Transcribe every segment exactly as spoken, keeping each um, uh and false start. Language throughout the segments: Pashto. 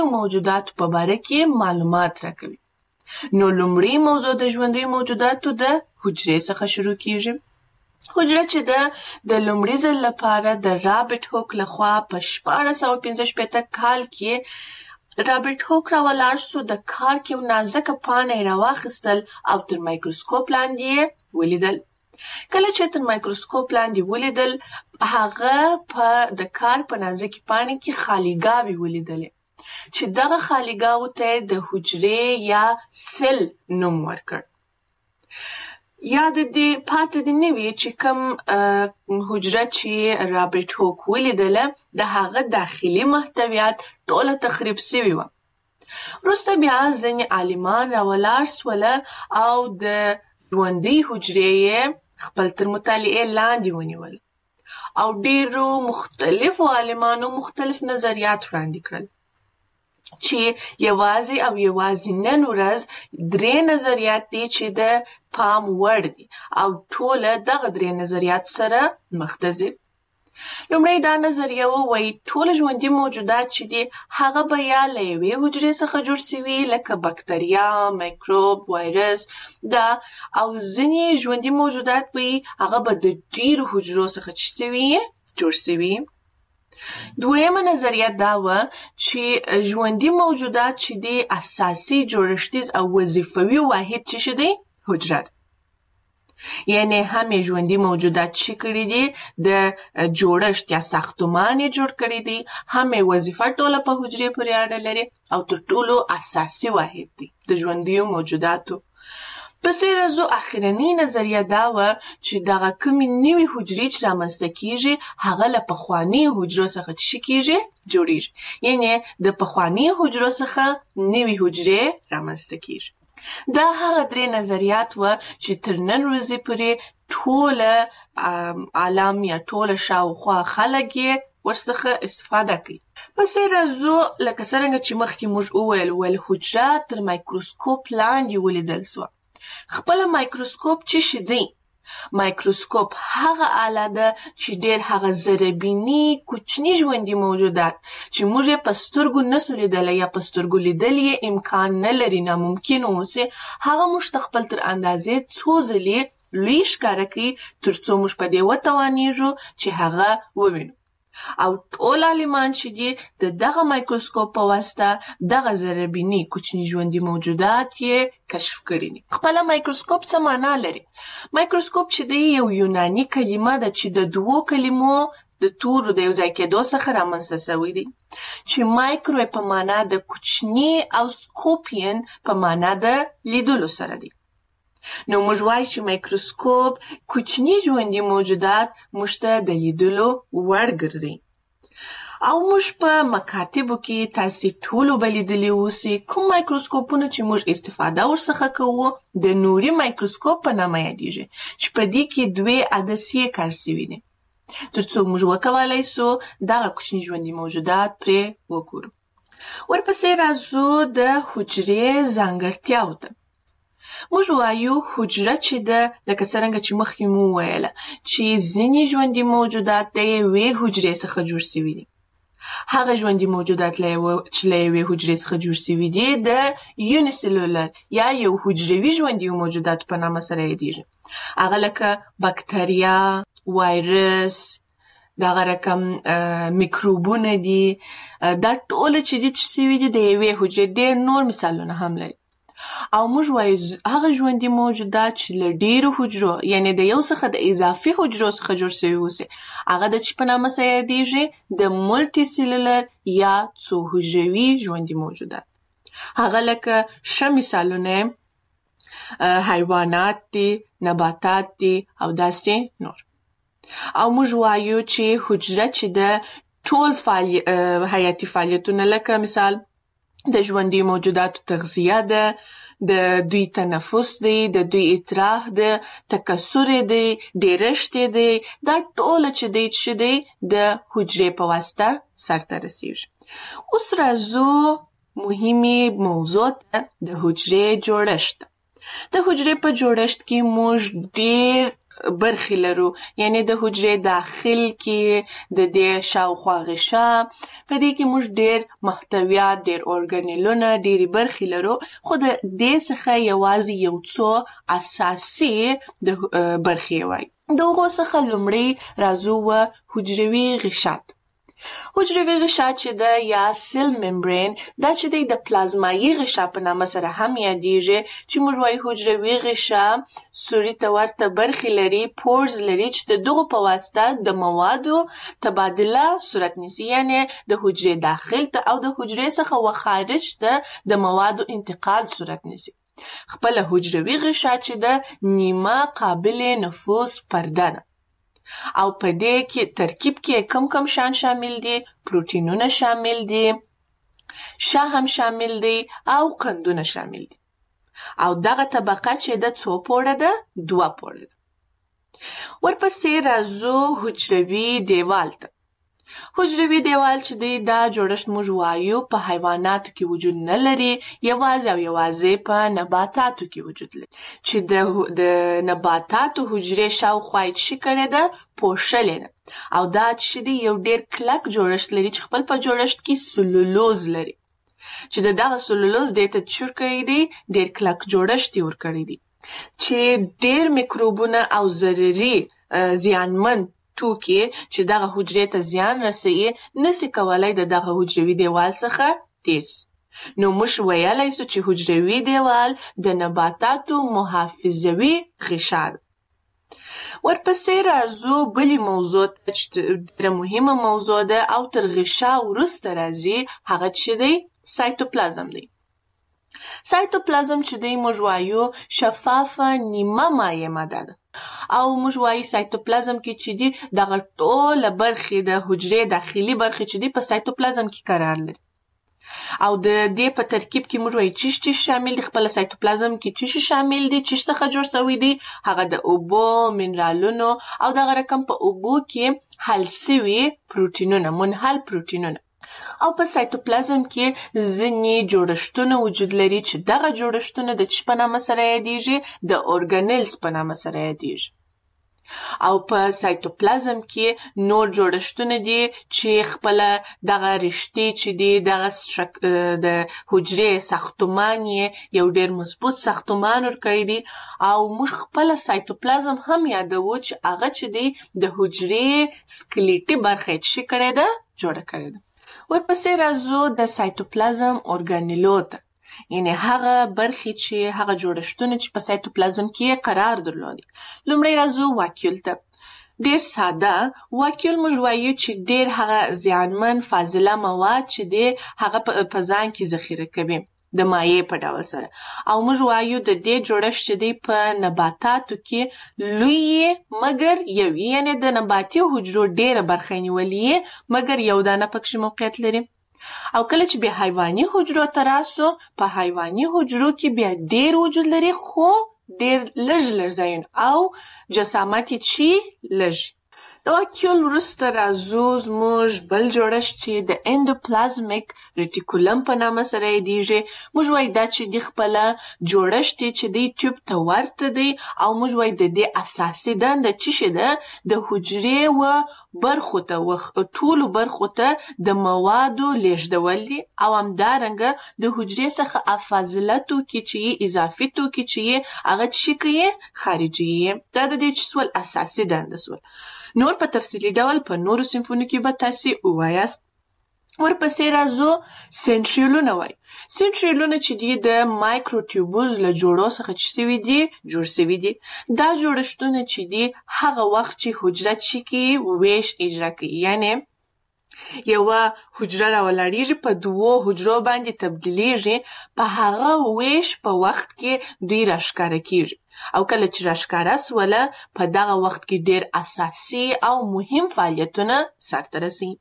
موجوداتو په باره کې معلومات راکوي. نو لومړی موضوع د ژوندیو موجوداتو د حجرې څخه شروع کیږي. حجره چې ده د لومړي ځل لپاره د رابرټ هوک لخوا په شپاړس سوه پنځه شپېته کال کې رابرټ هوک راولاړ سو. د کارک یو نازکه پاڼه یې راواخیستل او تر مایکروسکوپ لاندې یې ولیدل. کله چې تر مایکروسکوپ لاندې ولیدل، هغه په د کارک په نازکې پاڼې کې خالیګاوې ولیدلې چې دغه خالیګاوو ته یې د حجرې یا سل نوم ورکړ. یا د دې پاتې دې نه وي چې کوم حجره چې رابرټ هوک ولیدله د هغه داخلي محتویات ټوله تخریب سوي وه. وروسته بیا ځینې عالمان راولاړ سوله او د ژوندۍ حجرې یې خپل تر مطالعې لاندې ونیول او ډېرو مختلفو عالمانو مختلف نظریات وړاندې کړل چې یوازې او یوازې نن ورځ درې نظریات دي چې د پام وړ دي او ټوله دغه درې نظریات سره مخ ته ځي. لومړی دا نظریه وایي ټول ژوندي موجودات چې دي هغه به یا له یوې حجرې څخه جوړ سوي لکه بکتریا، میکروب، وایرس دا، او ځینې ژوندي موجودات به هغه به د ډېرو حجرو څخه چې سوي جوړ سوي. دویمه نظریه دا وه چې ژوندي موجودات چې دي اساسي جوړښتیز او وظیفوي واحد چې شي دی حجره ده. یعنی هم یې ژوندي موجودات چې کړي دي د جوړښت یا ساختمان یې جوړ کړي دي، هم یې وظیفه ټوله په حجرې پورې اړه لري او تر ټولو اساسي واحد دي د ژوندیو موجوداتو. پسې راځو اخرنۍ نظریه دا وه چې دغه کومې نوې حجرې چې رامنځته کیږي هغه له پخوانیو حجرو څخه چې کیږي جوړیږي، یعنی د پخوانیو حجرو څخه نوې حجرې رامنځته کیږي. دا هغه درې نظریات وه چې تر نن ورځې پورې ټوله عالم یا ټوله شاوخوا خلک یې ورڅخه استفاده کوي. پسې راځو لکه څرنګه چې مخکې موږ وویل ول حجره تر مایکروسکوپ لاندې ولیدل سوه. خپله مایکروسکوپ چې شي دی؟ مایکروسکوپ هغه آله ده چې ډېر هغه ذرهبیني کوچني ژوندي موجودات چې موږ یې په سترګو نسو لیدلی یا په سترګو لیدل یې امکان نه لري، ناممکن اوسي، هغه موږ ته خپل تر اندازې څو ځلې لوی ښکاره کوي تر څو موږ په دې وتوانیږو چې هغه ووینو. او ټول عالمان چې دي د دغه مایکروسکوپ په واسطه دغه ذرهبیني کوچني ژوندي موجودات یې کشف کړي دي. خپله مایکروسکوپ څه معنا لري؟ مایکروسکوپ چې دی یو یوناني کلمه ده چې د دوو کلمو د تورو د یو ځای کېدو څخه رامنځته سوی دی، چې مایکرو په معنا د کوچني او سکوپین په معنا د لیدلو سره دی. نو موږ وایو چې مایکروسکوپ کوچني ژوندي موجودات موږ ته د لیدلو وړ ګرځي. او موږ په مکاتبو کې تاسې ټولو به لیدلي اوسي کوم مایکروسکوپونه چې موږ استفاده ورڅخه کوو د نوري مایکروسکوپ په نامه یادیږي، چې په دې کې دوې عدسیې کار سوي دي تر څو موږ وکولای سو دغه کوچني ژوندي موجودات پرې وګورو. ورپسې راځو د حجرې ځانګړتیاو ته. موږ وایو حجره چې ده لکه څرنګه چې مخکې مو وویله چې ځینې ژوندي موجودات د یوې حجرې څخه جوړ سوي دي. هغه ژوندي موجودات چې له یوې حجرې څخه جوړ سوي دي د یونیسلولر یا یو حجروي ژوندیو موجوداتو په نامه سره یادیږي. هغه لکه بکتریا، وایرس، دغه رقم میکروبونه دي، دا ټوله چې دي چې سوي دي د یوې حجرې. ډېر نور مثالونه هم لري. او موږ وایو هغه ژوندي موجودات چې له ډېرو حجرو یعنی د یو څخه د اضافي حجرو څخه جوړ سوي اوسي هغه د چې په نامه سره یادیږي د مولټي سیلولر یا څو حجروي ژوندي موجودات. هغه لکه ښه مثالونه حیوانات دي، نباتات دي او داسې نور. او موږ وایو چې حجره چې د ټول فعالی... حیاتي فعالیتونه لکه مثال د ژوندي موجوداتو تغذیه ده، د دوی تنفس دی، د دوی اطراح ده، تکثر دی، ډیرشت دی، دا ټول چې دی چې دی د حجرې په واسطه سرته رسیږي. اوس راځو مهمه موضوع د حجرې جوړښت. د حجرې په جوړښت کې موږ ډیر برخې لرو، یعنی د حجرې داخل کې د دې شاوخوا غشا، په دې کې موږ ډېر محتویات، ډېر ارګانیلونه، ډېرې برخې لرو، خو د دې څخه یوازې یو څو اساسي د برخې وایي. د هغو څخه لومړی راځو و حجروي غشات. حجروي غشا چې ده یا سیل ممبرین، دا چې دی د پلازمایي غشا په نامه سره هم یادیږي، چې موږ وایي حجروي غشا سوري ته ورته برخې لري، پورز لري، چې د دغو په واسطه د موادو تبادله صورت نیسي، یعنی د حجرې داخل ته او د حجرې څخه و خارج ته د موادو انتقال صورت نیسي. خپله حجروي غشا چې ده نیمه قابل نفوذ پرده ده، او په دې کې ترکیب کې کم کم شان شامل دي، پروتینونه شامل دي، شا هم شامل دي او قندونه شامل دي. او دغه طبقه چې ده څو پوړه ده؟ دوه پوړه ده. ورپسې راځو حجروي دیوال ته. حجروي دیوال چې دی دا جوړښت موږ وایو په حیواناتو کې وجود نه لري، یوازې او یوازې په نباتاتو کې وجود لري، چې د د نباتاتو حجرې شاوخوا یې څه کړې ده؟ پوښلې ده. او دا چې دی یو ډېر کلک جوړښت لري چې خپل په جوړښت کې سلولوز لري، چې د دغه سلولوز دې ته څه ورکړی دی؟ ډېر کلک جوړښت یې ورکړی دی، چې ډېر میکروبونه او ضرري زیانمن توکي چې دغه حجرې ته زیان رسوي نسي کولای د دغه حجروي دیوال څخه تیر سي. نو موږ ویلی سو چې حجروي دیوال د نباتاتو محافظوي غشا ده. ورپسې راځو بلې موضوع ته چې ډېره مهمه موضوع ده او تر غشا وروسته راځي، هغه چې دی سایتوپلازم دی. سایتوپلازم چې دی موږ وایو شفافه نیمه مایع ماده ده، او موږ وایي سایتوپلازم کې چې دی دغه ټوله برخې د حجرې داخلي برخې چې دی په سایتوپلازم کې قرار لري. او د دې په ترکیب کې موږ وایي چیش چیش شامل دي، خپله سایتوپلازم کې چیش شامل دي، چیش څخه جوړ سوی دي، هغه د اوبو، منرالونو او دغه رقم په اوبو کې حل سوي پروتینونه، منحل پروتینونه. او په سایتوپلازم کې ځینې جوړښتونه وجود لري چې دغه جوړښتونه د چی په نامه سره یادیږي؟ د ارګانیلز په نامه سره یادیږي. او په سایتوپلازم کې نور جوړښتونه دي چې خپله دغه رشتې چې دي دغه د حجرې ساختمان یې یو ډېر مضبوط ساختمان ورکړی دی، او موږ خپله سایتوپلازم هم یادوو چې هغه چې دی د حجرې سکلیټي برخه یې څه کړې ده؟ جوړه کړې ده. ورپسې راځو د سایتوپلازم ارګانیلو ته، یعنی هغه برخې چې هغه جوړښتونه چې په سایتوپلازم کې قرار درلودي. لومړی راځو واکیول ته. ډېر ساده واکیول موږ وایو چې ډېر هغه زیانمن فاضله مواد چې دی هغه په ځان کې ذخیره کوي د مایع په ډول سره، او موږ وایو د دې جوړښت چې دی په نباتاتو کې لوی مګر یو، یعنی د نباتي حجرو ډېره برخه نیولې مګر یو دانه پکښې موقعیت لري. او کله چې بیا حیواني حجرو ته راسو، په حیواني حجرو کې بیا ډېر وجود لري خو ډېر لږ لږ ځایونه او جسامت یې چې لږ. د واکیول وروسته راځو زموږ بل جوړښت چې د اندوپلازمیک ریټیکولم په نامه سره یادیږي. موږ وایي دا چې د خپله جوړښت یې چې دی ټیوب ته ورته دی، او موږ وایي د دې اساسي دنده څه شی ده؟ د حجرې و برخو ته و ټولو برخو ته د موادو لیږدول دي، او همدارنګه د حجرې څخه فاضله توکي چې یې اضافي توکي چې یې هغه څه کوي؟ خارجي یې. دا د دې چې سول اساسي دنده سول. نور په تفصیلي ډول په نورو صنفونو کې به تاسې ووایاست. ورپسې راځو سنټریولونه وایي. سنټریولونه چې دي د مایکروټیوبوز له جوړو څخه چې سوي دي جوړ سوي دي. دا جوړښتونه چې دي هغه وخت چې حجره چې کوي ویش اجرا کوي، یعنی یوه حجره راولاړیږي په دوو حجرو باندې تبدیلیږي، په هغه ویش په وخت کې دوی راښکاره کیږي، او کله چې راښکاره سوله په دغه وخت کې ډېر اساسي او مهم فعالیتونه سرته رسي.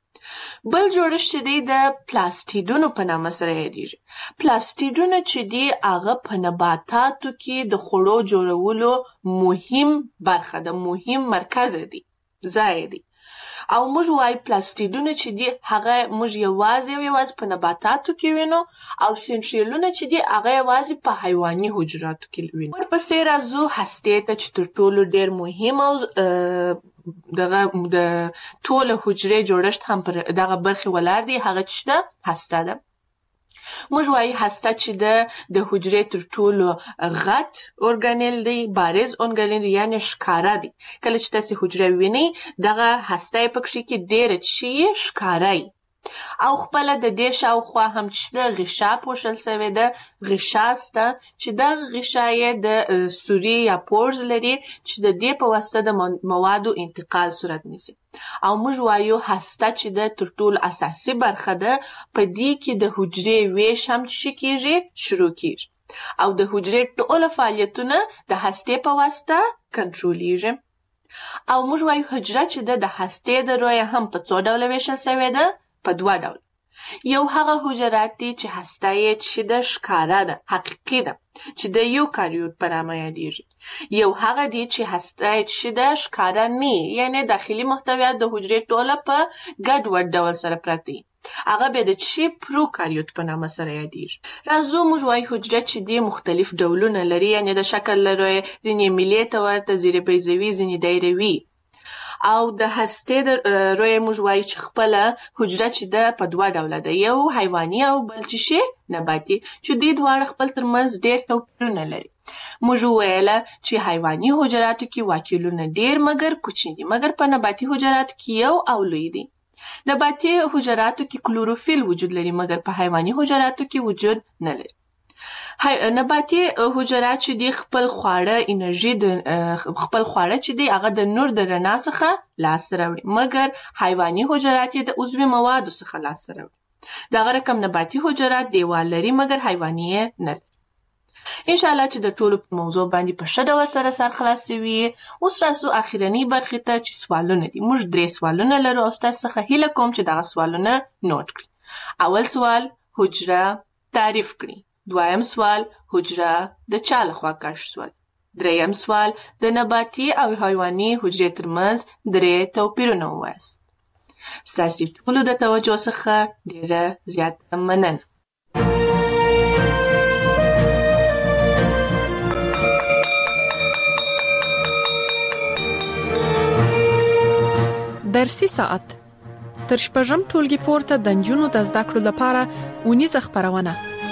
بل جوړښت چې دی د پلاستیډونو په نامه سره یادیږي. پلاستیډونه چې دی هغه په نباتاتو کې د خوړو جوړولو مهم برخه ده، مهم مرکز دی، ځای دی. او موږ وایو پلاستیدونه چې دي هغه موږ یوازې او یوازې په نباتاتو کې وینو او سنټریولونه چې دي هغه یوازې په حیواني حجراتو کې وینو. ورپسې راځو هستې ته چې تر ټولو ډېر مهم او دغه د ټولو حجرې جوړښت هم پر دغه برخې ولاړ دی، هغه چې ده هسته ده. موږ وایي هسته چې ده د حجرې تر ټولو غټ ارګانیل دی، بارز ارګانیل یعنې ښکاره دی. کله چې تاسې حجره وینئ دغه هسته یې پکښې کې ډېره چې یې ښکاره یي او خپله د دې شاوخوا هم چې ده غشا پوښل سوې ده، غشا سته چې دغه غشا یې د سوري یا پورز لري چې د دې په واسطه د موادو انتقال صورت نیسي. او موږ وایو هسته چې ده تر ټولو اساسي برخه ده، په دې کې د حجرې ویش هم چې کېږي شروع کېږي او د حجرې ټوله فعالیتونه د هستې په واسطه کنټرولېږي. او موږ وایو حجره چې ده د هستې د رویه هم په څو ډوله ویشل سوې ده، په دوه ډول. یو هغه حجرات دي چې هسته یې چې ده ښکاره ده، حقیقي ده، چې د یوکاریوت په نامه یادېږي. یو هغه دي چې هسته یې چې ده ښکاره نه وي، یعنې داخلي محتویات د حجرې ټوله په ګډوډ ډول سره پراته وي، هغه بیا د چې پروکاریوت په نامه سره یادېږي. راځو موږ وایو حجره چې دي مختلف ډولونه لري، یعنې د شکل له رویې ځینې میلې ته ورته، ځینې بیضوي، ځینې دایروي. او د هستې د رویه موږ وایو چې خپله حجره چې ده په دوه ډوله ده، یو حیواني او بل چې شي نباتي، چې دوی دواړه خپل ترمنځ ډېر توپیرونه لري. موږ وویله چې حیواني حجراتو کې واکیولونه ډېر مګر کوچني دي، مګر په نباتي حجراتو کې یو او لوی دي. نباتي حجراتو کې کلوروفیل وجود لري، مګر په حیواني حجراتو کې وجود نه لري. نباتي حجرات چې دي خپل خواړه انرژي د خپل خواړه چې دي هغه د نور د رڼا څخه لاسته راوړي، مګر حیواني حجرات یې د عضوي موادو څخه لاسته راوړي. دغه رقم نباتي حجرات دیوال لري، مګر حیواني یې نه لري. انشاءالله چې د ټولو په موضوع باندې په ښه ډول سره سر خلاصوي. اوس راځو اخرنۍ برخې ته چې سوالونه دي. موږ درې سوالونه لرو او ستاسو څخه هیله کوم چې دغه سوالونه نوټ کړئ. اول سوال حجره تعریف کړئ. دویم سوال حجره د چا لخوا کشف شول. دریم سوال د نباتي او حیواني حجرې ترمنځ درې توپیرونه ووایاست. ستاسو ټولو د توجه څخه ډېره زیاته مننه. درسي ساعت تر شپږم ټولګي پورته د نجونو د زده کړو لپاره اونیزه خپرونه.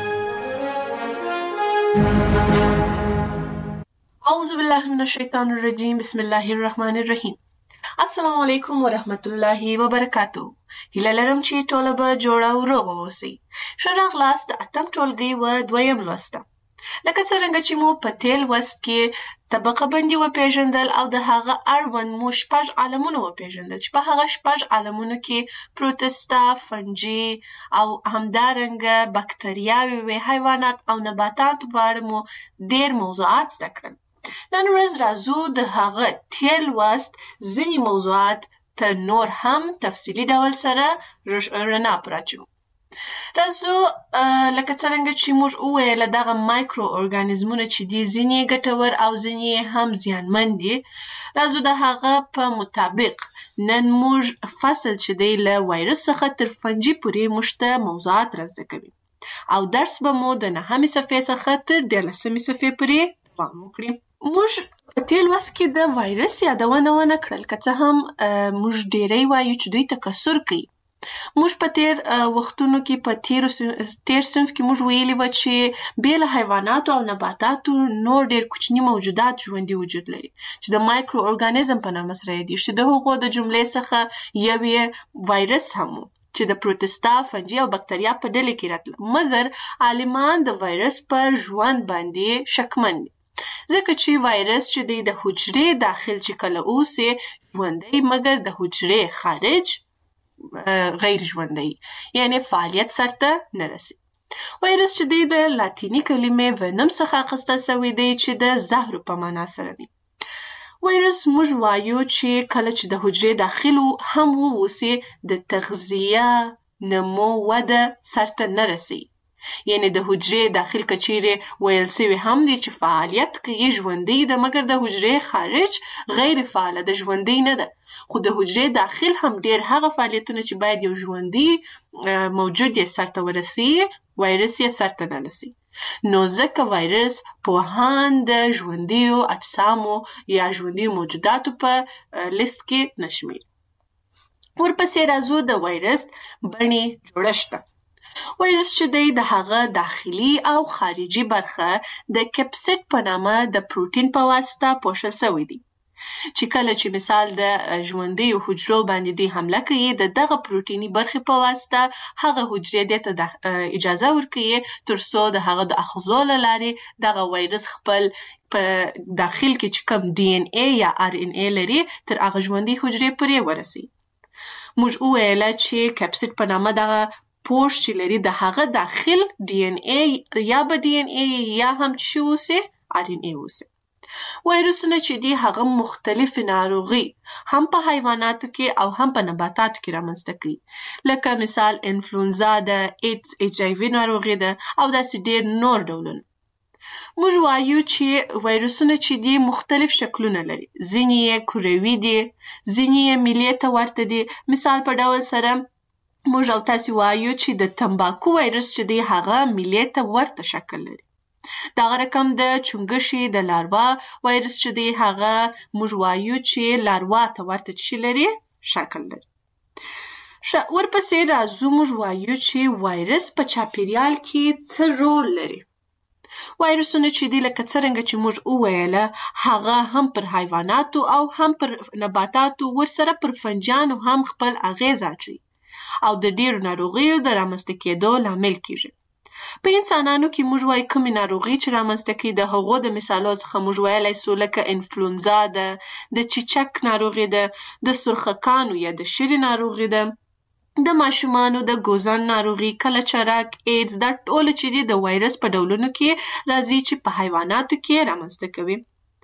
اعوذ بالله من الشیطان الرجیم، بسم الله الرحمن الرحیم. السلام علیکم ورحمت الله وبرکاتو. هیله لرم چې ټوله به جوړه او روغ اوسئ. ښه راغلاست د اتم ټولګي و دویم لوست ته. لکه څرنګه چې مو په تېر لوست کې طبقه بندي وپېژندل او د هغه اړوند مو شپږ عالمونه وپېژندل چې په هغه شپږ عالمونو کې پروتستا، فنجي او همدارنګه بکتریاوې وې، حیوانات او نباتاتو په اړه مو ډېر موضوعات زده کړل. نن ورځ راځو د هغه تېر لوست ځینې موضوعات ته نور هم تفصیلي ډول سره رڼا پر اچوو. راځو لکه څرنګه چې موږ وویله دغه مایکرو ارګانیزمونه چې دي ځینې ګټور او ځینې هم زیانمن دي. راځو د هغه په مطابق نن موږ فصل چې دی له وایرس څخه تر فنجي پورې موږ ته موضوعات را زده کوي او درس به مو د نهمې صفحې څخه تر دیارلسمې صفحې پورې دوام وکړي. موږ په تېر لوست کې د وایرس یادونه ونه کړل، که څه هم موږ ډېری وایو چې دوی تکثر کوي. موږ په تېر وختونو کې په تېر صنف کې موږ ویلي وه چې بې له حیواناتو او نباتاتو نور ډېر کوچني موجودات ژوندي وجود لري چې د مایکرو ارګانیزم په نامه سره یادېږي، چې د هغو د جملې څخه یو یې وایرس هم و چې د پروتستا، فنجي او بکتریا په ډلې کې راتله. مګر عالمان د وایرس په ژوند باندې شکمن دي، ځکه چې وایرس چې دی د حجرې داخل چې کله اوسي ژوندی، مګر د حجرې خارج غیر ژوندی، یعنی فعالیت سرته نه رسي. وایرس چې دی د لاتیني کلمې ونم څخه اخیستل سوی دی چې د زهرو په معنا سره دی. وایرس موږ وایو چې کله چې د حجرې داخل هم واوسي د تغذیه، نمو، وده سرته نه رسي، یعنی د حجرې داخل کچیرې ویل سوي هم دي چې فعالیت کوي ژوندۍ ده، مګر د حجرې خارج غیر فعاله ده، ژوندۍ نه ده. خو د حجرې داخل هم ډیر هغه فعالیتونه چې باید یو ژوندۍ موجود یې سرته ورسي، وایرس یې سرته نه رسي. نو ځکه وایرس پوهان د ژوندیو اجسامو یا ژوندیو موجوداتو په لیست کې نشمیر. ورپسې راځو د وایرس بڼې جوړښت ته. وایرس چې دی د هغه داخلي او خارجي برخه د کپسید په نامه د پروتین په واسطه پوښل شوی دی، چې کله چې مثال د ژوندیو حجرو باندې دی حمله کوي، د دغه پروتیني برخې په واسطه هغه حجرې دې ته اجازه ورکوي تر څو د هغه د اخذو له لارې دغه وایرس خپل په داخل کې چې کوم ډي ان اے یا ار ان اے لري تر هغه ژوندۍ حجرې پورې ورسي. موږ وویله چې کپسید په نامه دغه پوښ چې لري د هغه داخل ډي ان اے یا به ډي ان اے یا هم چې اوسي ار ان اے اوسي. وایرسونه چې دي هغه مختلف ناروغي هم په حیواناتو کې او هم په نباتاتو کې رامنځته کوي، لکه مثال انفلونزا ده، ایډز ایچ آی وي ناروغي ده او داسې ډیر نور ډولونه. موږ وایو چې وایرسونه چې دي مختلف شکلونه لري، ځینې یې کروي دي، ځینې یې میلې ته ورته دي. مثال په ډول سره موږ او تاسې وایو چې د تمباکو وایرس چې دی هغه میلې ته ورته شکل لري. دغه رقم د چونګښې د لاروا وایرس چې دی هغه موږ وایو چې لاروا ته ورته چی لري شکل لري. ورپسې راځو موږ وایو چې وایرس په چاپیریال کې څه رول لري. وایرسونه چې دی لکه څرنګه چې موږ وویله هغه هم پر حیواناتو او هم پر نباتاتو ورسره پر فنجانو هم خپل اغیز اچوي او د ډیرو ناروغیو د رامنځته کېدو لامل کیږي. په انسانانو کې موږ وایو کومې ناروغي چې رامنځته کوي، د هغو د مثالو څخه موږ ویلی سو لکه انفلونزا ده، د چیچک ناروغي ده، د سرخکانو یا د شري ناروغي ده، د ماشومانو د ګوزن ناروغي، کلچرک، ایډز، دا ټول چې دي د وایرس په ډولونو کې راځي چې په حیواناتو کې رامنځته کوي.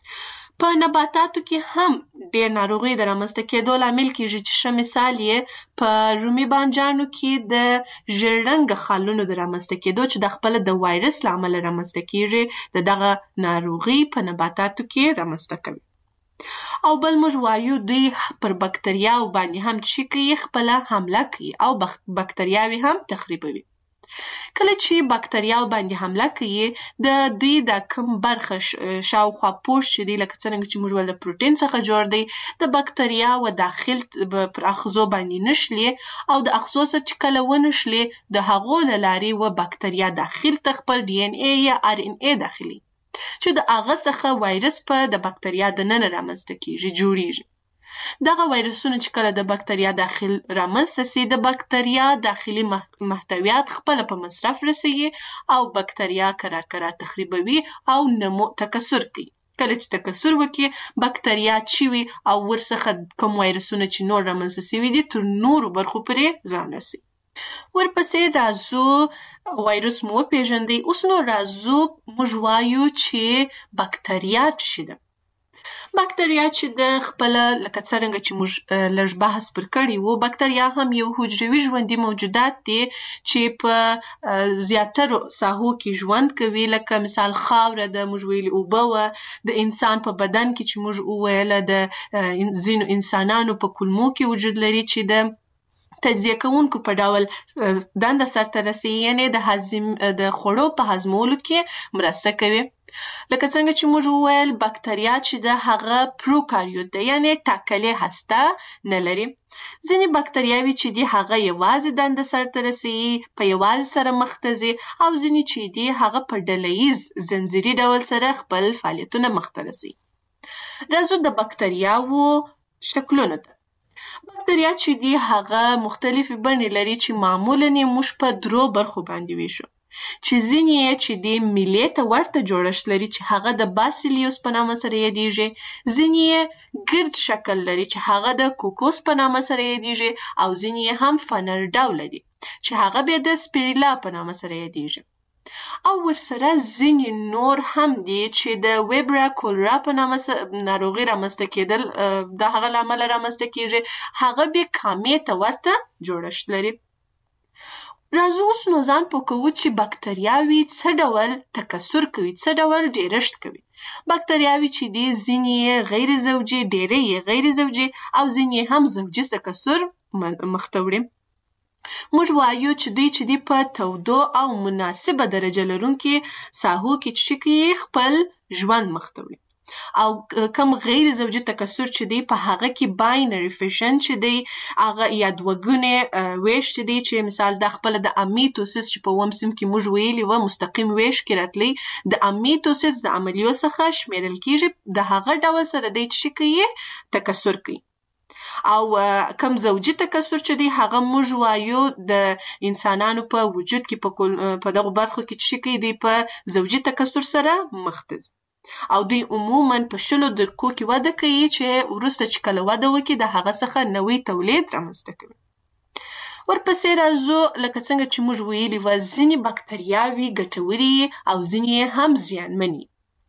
په نباتاتو کې هم ډیر ناروغي د رامنځته کېدو لامل کیږي، چې ښه مثال یې په رومي بانجانو کې د ژیړ رنګه خالونو د رامنځته کېدو چې د خپله د وایرس له امله رامنځته کیږي، د دغه ناروغي په نباتاتو کې رامنځته کوي. او بل موږ وایو دوی پر بکتریاو باندې هم چې کوي خپله حمله کوي او بکتریاوې هم تخریبوي. کله چې بکتریاو باندې حمله کوي، د دوی د کوم برخه شاوخوا پوښ چې دی لکه څرنګه چې موږ ویل د پروتین څخه جوړ دی، د بکتریاو داخل پر اخذو باندې نشلي او د اخذو سره چې کله ونشلي د هغو له لارې و بکتریا داخل ته خپل ډي ان اے یا ار ان اے داخلي چې د هغه څخه وایرس په د بکتریا دننه رامنځته کیږي، جوړیږي. دغه وایرسونه چې کله د بکتریا داخل رامنځته سي، د بکتریا داخلي محتویات خپله په مصرف رسوي او بکتریا کرار کرار تخریبوي او نمو تکثر کوي. کله چې تکثر وکړي، بکتریا چې وي او ورڅخه کوم وایرسونه چې نور رامنځته سوي دي تر نورو برخو پورې ځان رسي. ورپسې راځو وایرس مو وپېژندئ. اوس نو راځو موږ وایو چې بکتریا څه ده. بکتریا چې د خپله لکه څرنګه چې موږ لږ بحث پر کړي وو، بکتریا هم یو حجروي ژوندي موجودات دي چې په زیاترو ساحو کې ژوند کوي، لکه مثال خاوره ده، موږ ویلي اوبه وه، د انسان په بدن کې چې موږ وویله د ځینو انسانانو په کولمو کې وجود لري چې د تجزیه کوونکو په ډول دنده سرته رسوي، یعنې د هضم د خوړو په هضمولو کې مرسته کوي. لکه څنګه چې موږ وویل بکتریا چې د هغه پروکاریوت ده، یعنې ټاکلې هسته نه لري. ځینې بکتریاوې چې دي هغه یوازې دنده سرته رسوي، په یوازې سره مخ ته ځي، او ځینې چې دي هغه په ډلهییز زنځیري ډول سره خپل فعالیتونه مخ ته رسوي. راځو د بکتریاوو شکلونو ته. بکتریا چې دي هغه مختلفې بڼې لري چې معمولاً یې موږ په درو برخو باندې ویشو، چې ځینې یې چې دي میلې ته ورته جوړښت لري چې هغه د باسیلیوس په نامه سره یادیږي، ځینې یې ګرد شکل لري چې هغه د کوکوس په نامه سره یادیږي، او ځینې یې هم فنر ډوله دي چې هغه بیا د سپیریلا په نامه سره یادیږي. او ورسره ځینې نور هم دي چې د ویبرا کولرا په نامه ناروغي رامنځته کېدل د هغه له امله رامنځته کېږي، هغه بیا کامې ته ورته جوړښت لري. راځو اوس نو ځان پوه کوو چې بکتریاوې څه ډول تکثر کوي، څه ډول ډیرښت کوي. بکتریاوې چې دي ځینې یې غیر زوجي، ډېری یې غیر زوجي او ځینې یې هم زوجي تکثر مخته وړي. موږ وایو چې دوی چې دي په تودو او مناسبه درجه لرونکي ساحو کې چې کوي خپل ژوند مخته وړي. او کم غیر زوجي تکثر چې دی په هغه کې باینري فیشن چې دی هغه یا دوهګونې ویش چې دی چې مثال د خپل د امیتوسیس چې په اووم صنف کې موږ ویلي و مستقیم ویش کې راتلی د امیتوسیس د عملیو څخه شمیرل کیږي د هغه ډول سره دی چې کوي تکثر کوي. او کم زوجي تکثر چې دی هغه موږ وایو د انسانانو په وجود کې په دغه برخو کې چې کوي دی په زوجي تکثر سره مخ ته ځي. او دوی عموماً په شلو درکو کې وده کوي چې وروسته چې کله وده وکړي د هغه څخه نوی تولید رامنځته کوي. ورپسې راځو لکه څنګه چې موږ ویلي وه ځینې بکتریاوې ګټورې او ځینې هم زیانمنې.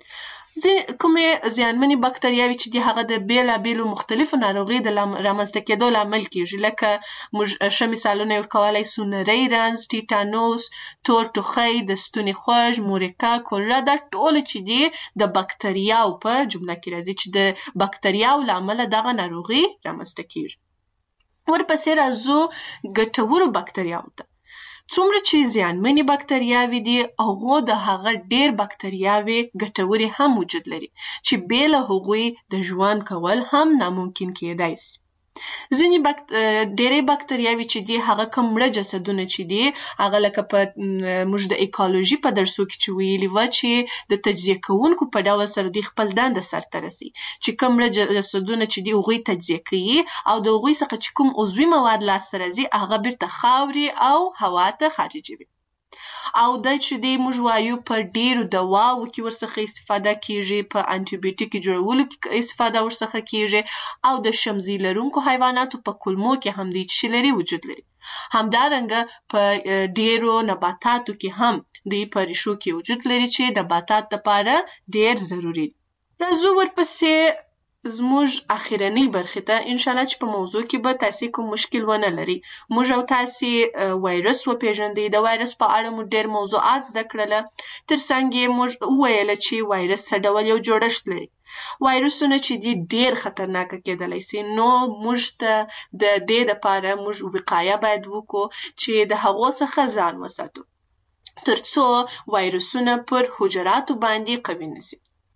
کومې زیانمنې بکتریاوې چې دي هغه د بېلابېلو مختلفو ناروغیو د رامنځته کېدو لامل کېږي، لکه موږ ښه مثالونه یې ورکولی سو نری رنځ، ټیټانوس، تور ټوخی، د ستوني خوږ، مورکه، کولرا، دا ټول چې دي د بکتریاو په جمله کې راځي چې د بکتریاو له امله دغه ناروغي رامنځته کېږي. ورپسې راځو ګټورو بکتریاو ته. څومره چې زیانمنې بکتریاوې دي هغو د هغه ډېر بکتریاوې ګټورې هم وجود لري چې بې له هغوی د ژوند کول هم ناممکن کېدای سي. ځینې بکت... ډېرې بکتریاوې چې دي هغه کوم مړه جسدونه چې دي هغه لکه په موږ د ایکالوژي په درسو کې چې ویلي وه چې د تجزیه کوونکو په ډول سره دوی خپل دنده سرته رسي چې کوم مړه جسدونه چې دي هغوی تجزیه کوي او د هغوی څخه چې کوم عضوي مواد لاسته راځي هغه بیرته خاورې او هوا ته خارجوي. او دا چې دی موږ وایو په ډیرو دواو کې ورڅخه استفاده کیږي، په انټي بیوټیک جوړولو کې استفاده ورڅخه کیږي او د شمزي لرونکو حیواناتو په کولمو کې هم دی چې لري وجود لري. همدارنګه په ډیرو نباتاتو کې هم دی په ریښو کې وجود لري چې د نباتات لپاره ډیر ضروري دي. راځو ورپسې زموږ اخیرنۍ برخې ته انشاءالله چې په موضوع کې به تاسې کوم مشکل ونه لري. موږ او تاسې وایرس وپېژندئ، د وایرس په اړه مو ډېر موضوعات زده کړله، تر څنګ یې موږ وویله چې وایرس څه ډول یو جوړښت لري. وایرسونه چې دي ډېر خطرناکه کېدلی سي، نو موږ ته د دې دپاره موږ وقایه باید وکړو چې د هغو څخه ځان وساتو تر څو وایرسونه پر حجراتو باندې قوي نسي.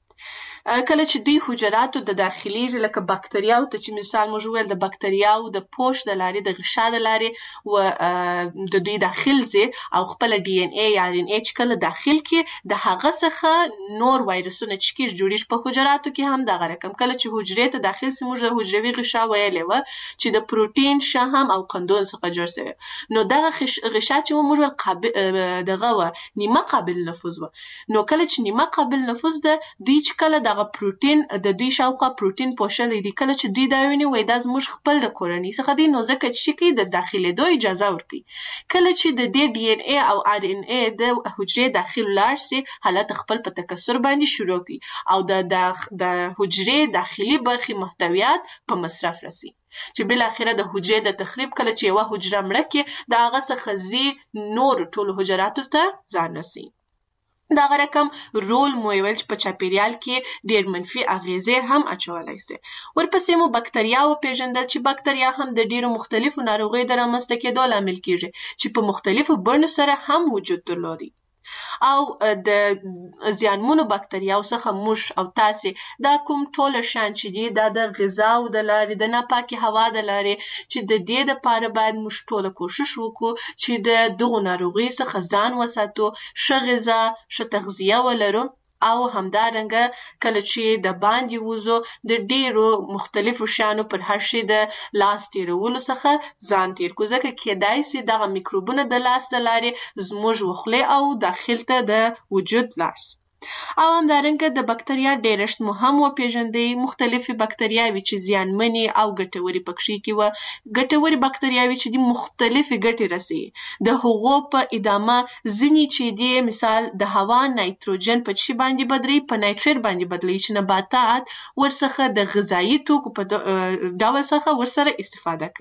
کله چې دوی حجراتو د داخليږي لکه بکتریاو ته چې مثال موږ وویل د بکتریاو د پوښ د لارې د غشا د لارې و د دوی داخل ځي او خپل ډي ان اي یا ار ان اي چې کله داخل کې د هغه څخه نور وایرسونه چې کېږي جوړېږي په حجراتو کې هم دغه رقم. کله چې حجرې ته داخل سي موږ د حجروي غشا ویلې وه چې د پروټین شهم او قندون څخه جوړ سوی، نو دغه غشا چې موږ ویل قابل دغه وه نیمه قابل نفوذ وه. نو کله چې نیمه قابل نفوذ ده دوی چې کله دغه پروټین د دوی شاوخوا پروټین پوښلی دی، کله چې دوی دا ویني وایي دا زموږ خپل د کورنۍ څخه دی، نو ځکه چې کوي د داخلېدو اجازه ورکوي. کله چې د دې ډي ان اي او ار ان اي د حجرې داخل لاړ سي حالت خپل په تکثر باندې شروع کوي او د د حجرې داخلي برخې محتویات په مصرف رسي چې بالاخره د حجرې د تخریب کله چې یوه حجره مړه کړي د هغه څخه ځي نور ټولو حجراتو ته ځان رسوي. دغه رقم رول مو ویل چې په چاپیریال کې ډېر منفي اغیزې هم اچولی سي. ورپسې مو بکتریا وپېژندل چې بکتریا هم د ډېرو مختلفو ناروغیو د رامنځته کېدو لامل کېږي چې په مختلفو بڼو سره هم وجود درلودي. او د زیانمنو بکتریاو څخه موږ او تاسې دا کوم ټوله شیان چې دي دا د غذاو د لارې د ناپاکې هوا د لارې چې د دې دپاره باید موږ ټوله کوشش وکړو چې د دغو ناروغیو څخه ځان وساتو، ښه غذا، ښه تغذیه ولرو او همدارنګه کله چې د باندې وځو د ډیرو مختلفو شیانو پر هر شي د لاس تیرولو څخه ځان تیر کړو، ځکه کیدای سي دغه میکروبونه د لاس د لارې زموږ وخولې او داخل ته د وجود لاړ سي. او همدارنګه د بکتریا ډیرښت مو هم وپېژندئ. مختلفې بکتریاوې چې زیانمنې او ګټورې پکښې کې وه. ګټورې بکتریاوې چې دي مختلفې ګټې رسوي. د هغو په ادامه ځینې چې دي مثال د هوا نایتروجن په څه باندې بدلوي، په نایتریت باندې بدلوي چې نباتات ورڅخه د غذایي توکو په ډول څخه ورسره استفاده کوي.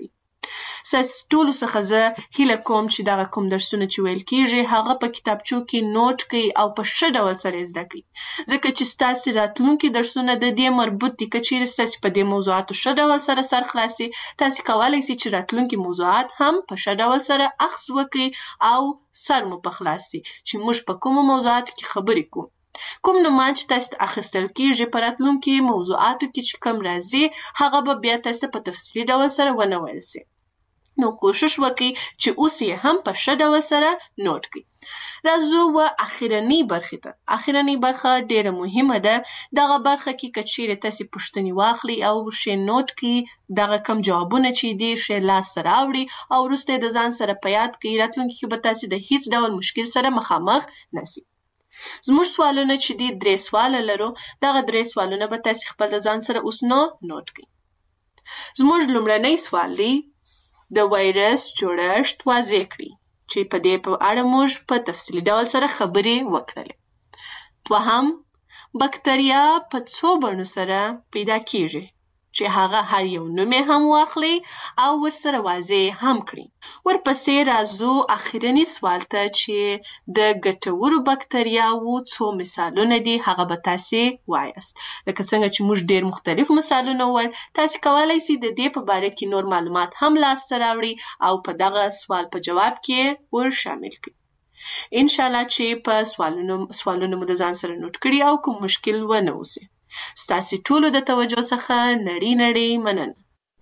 ستاسې ټولو څخه زه هیله کوم چې دغه کوم درسونه چې ویل کېږي هغه په کتابچو کې نوټ کړئ او په ښه ډول سره یې زده کړئ، ځکه چې ستاسې راتلونکي درسونه د دې مربوط دي. که چیرې ستاسې په دې موضوعاتو ښه ډول سره سر خلاص شي، تاسې کولی شئ چې راتلونکي موضوعات هم په ښه ډول سره اخذ وکړئ او سر مو په خلاص شي چې موږ په کومو موضوعاتو کې خبرې کوو. کوم نومان چې تاسو ته اخیستل کېږي په راتلونکي موضوعاتو کې چې کوم راځي هغه به بیا تاسو ته په تفصیلي ډول سره ونه ویل شي. نو کوشش وکړئ چې اوس یې هم په ښه ډول سره نوټ کړئ. راځو و اخرنۍ برخې ته. اخرنۍ برخه ډېره مهمه ده. دغه برخه کې که چیرې تاسې پوښتنې واخلئ او ښې نوټ کړئ، دغه کم جوابونه چې دي ښې لاسته راوړئ او وروسته یې د ځان سره په یاد کړئ، راتلونکي کې به تاسې د هیڅ ډول مشکل سره مخامخ نه شئ. زموږ سوالونه چې دي درې سواله لرو، دغه درې سوالونه به تاسې خپل د ځان سره اوس نو نوټ کړئ. زموږ لومړنی سوال دی د وایرس جوړښت واضح کړئ، چې په دې په اړه موږ په تفصیلي ډول سره خبرې وکړلې. دوهم، بکتریا په څو بڼو سره پیدا کېږي، چې هغه هر یو نوم یې هم واخلئ او ورسره واضح هم کړئ. ورپسې راځو اخرني سوال ته چې د ګټورو بکتریاوو څو مثالونه دي هغه به تاسې وایاست. لکه څنګه چې موږ ډېر مختلف مثالونه وویل، تاسې کولی شئ د دې په باره کې نور معلومات هم لاسته راوړئ او په دغه سوال په جواب کې ور شامل کړئ. انشاءالله چې په سوالونو سوالونه مو د ځان سره نوټ کړي او کوم مشکل ونه اوسي. ستاسې ټولو د توجه څخه نړۍ نړۍ مننه.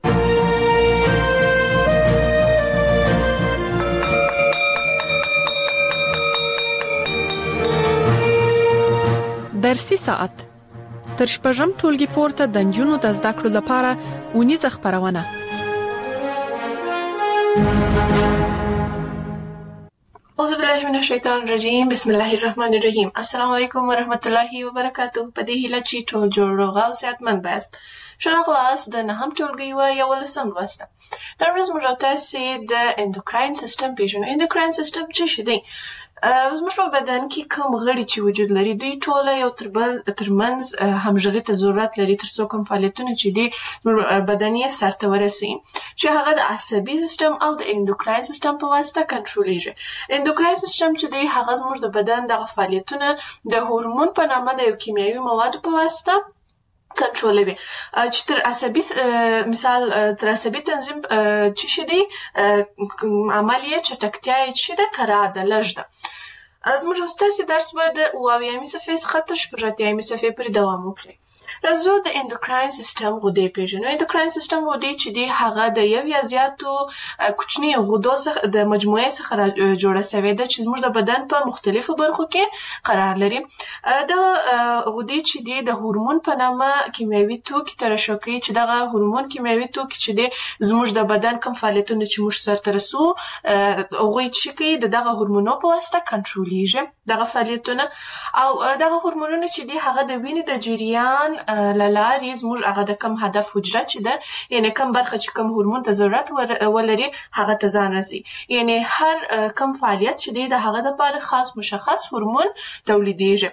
درسي ساعت تر شپږم ټولګي پورته د نجونو د زده کړو لپاره اونیزه خپرونه. اعوذ بالله من الشیطان الرجیم، بسم الله الرحمن الرحیم. السلام علیکم و رحمت الله و برکاته. په دې هیله چې ټول جوړ روغ او صحتمند یاست. ښه راغلاست د نهم ټولګي و یولسم لوست ته. نن ورځ موږ تاسې د اندوکراین سیستم پیژنو. اندوکراین سیستم څه شی دی؟ زموږ په بدن کې کوم غړي چې وجود لري دوی ټوله یو تر بل ترمنځ همغږي ته ضرورت لري تر څو کوم فعالیتونه چې دي بدن یې سرته ورسوي، چې هغه د عصبي سیستم او د اندوکراین سیستم په واسطه کنټرولېږي. اندوکراین سیستم چې دی هغه زموږ د بدن دغه فعالیتونه د هورمون په نامه د یو کیمیاوي موادو په واسطه کنټرولوي، چې تر عصبي مثال تر عصبي تنظیم چې شي دی عمل یې چټکتیا یې چې ده قرار ده لږ ده. زموږ ستاسې درس به د اووه اویایمې صفحې څخه تر شپږ اتیایمې صفحې پورې دوام وکړي. راځو د اندوکراین سیستم غدې پیژنو. اندوکراین سیستم غدې چې دی هغه د یو یا زیاتو کوچنیو غدو څخه د مجموعې څخه جوړه شوې ده چې زموږ د بدن په مختلفو برخو کې قرار لري. د غدې چې دی د هورمون په نامه کیمیاوي توکي ترشح کوي، چې دغه هورمون کیمیاوي توکي چې دی زموږ د بدن کوم فعالیتونه چې موږ سرته رسوو هغوی چې کوي د دغه هورمونو په واسطه کنټرولېږي دغه فعالیتونه. او دغه هورمونونه چې دی هغه د وینې د جریان للارې زموږ هغه د کم هدف حجره چې ده، یعنی کم برخه چې کم هورمون ته ضرورت ولري هغه ته ځان رسي. یعنی هر کم فعالیت چې دی د هغه دپاره خاص مشخص هورمون تولیدېږي.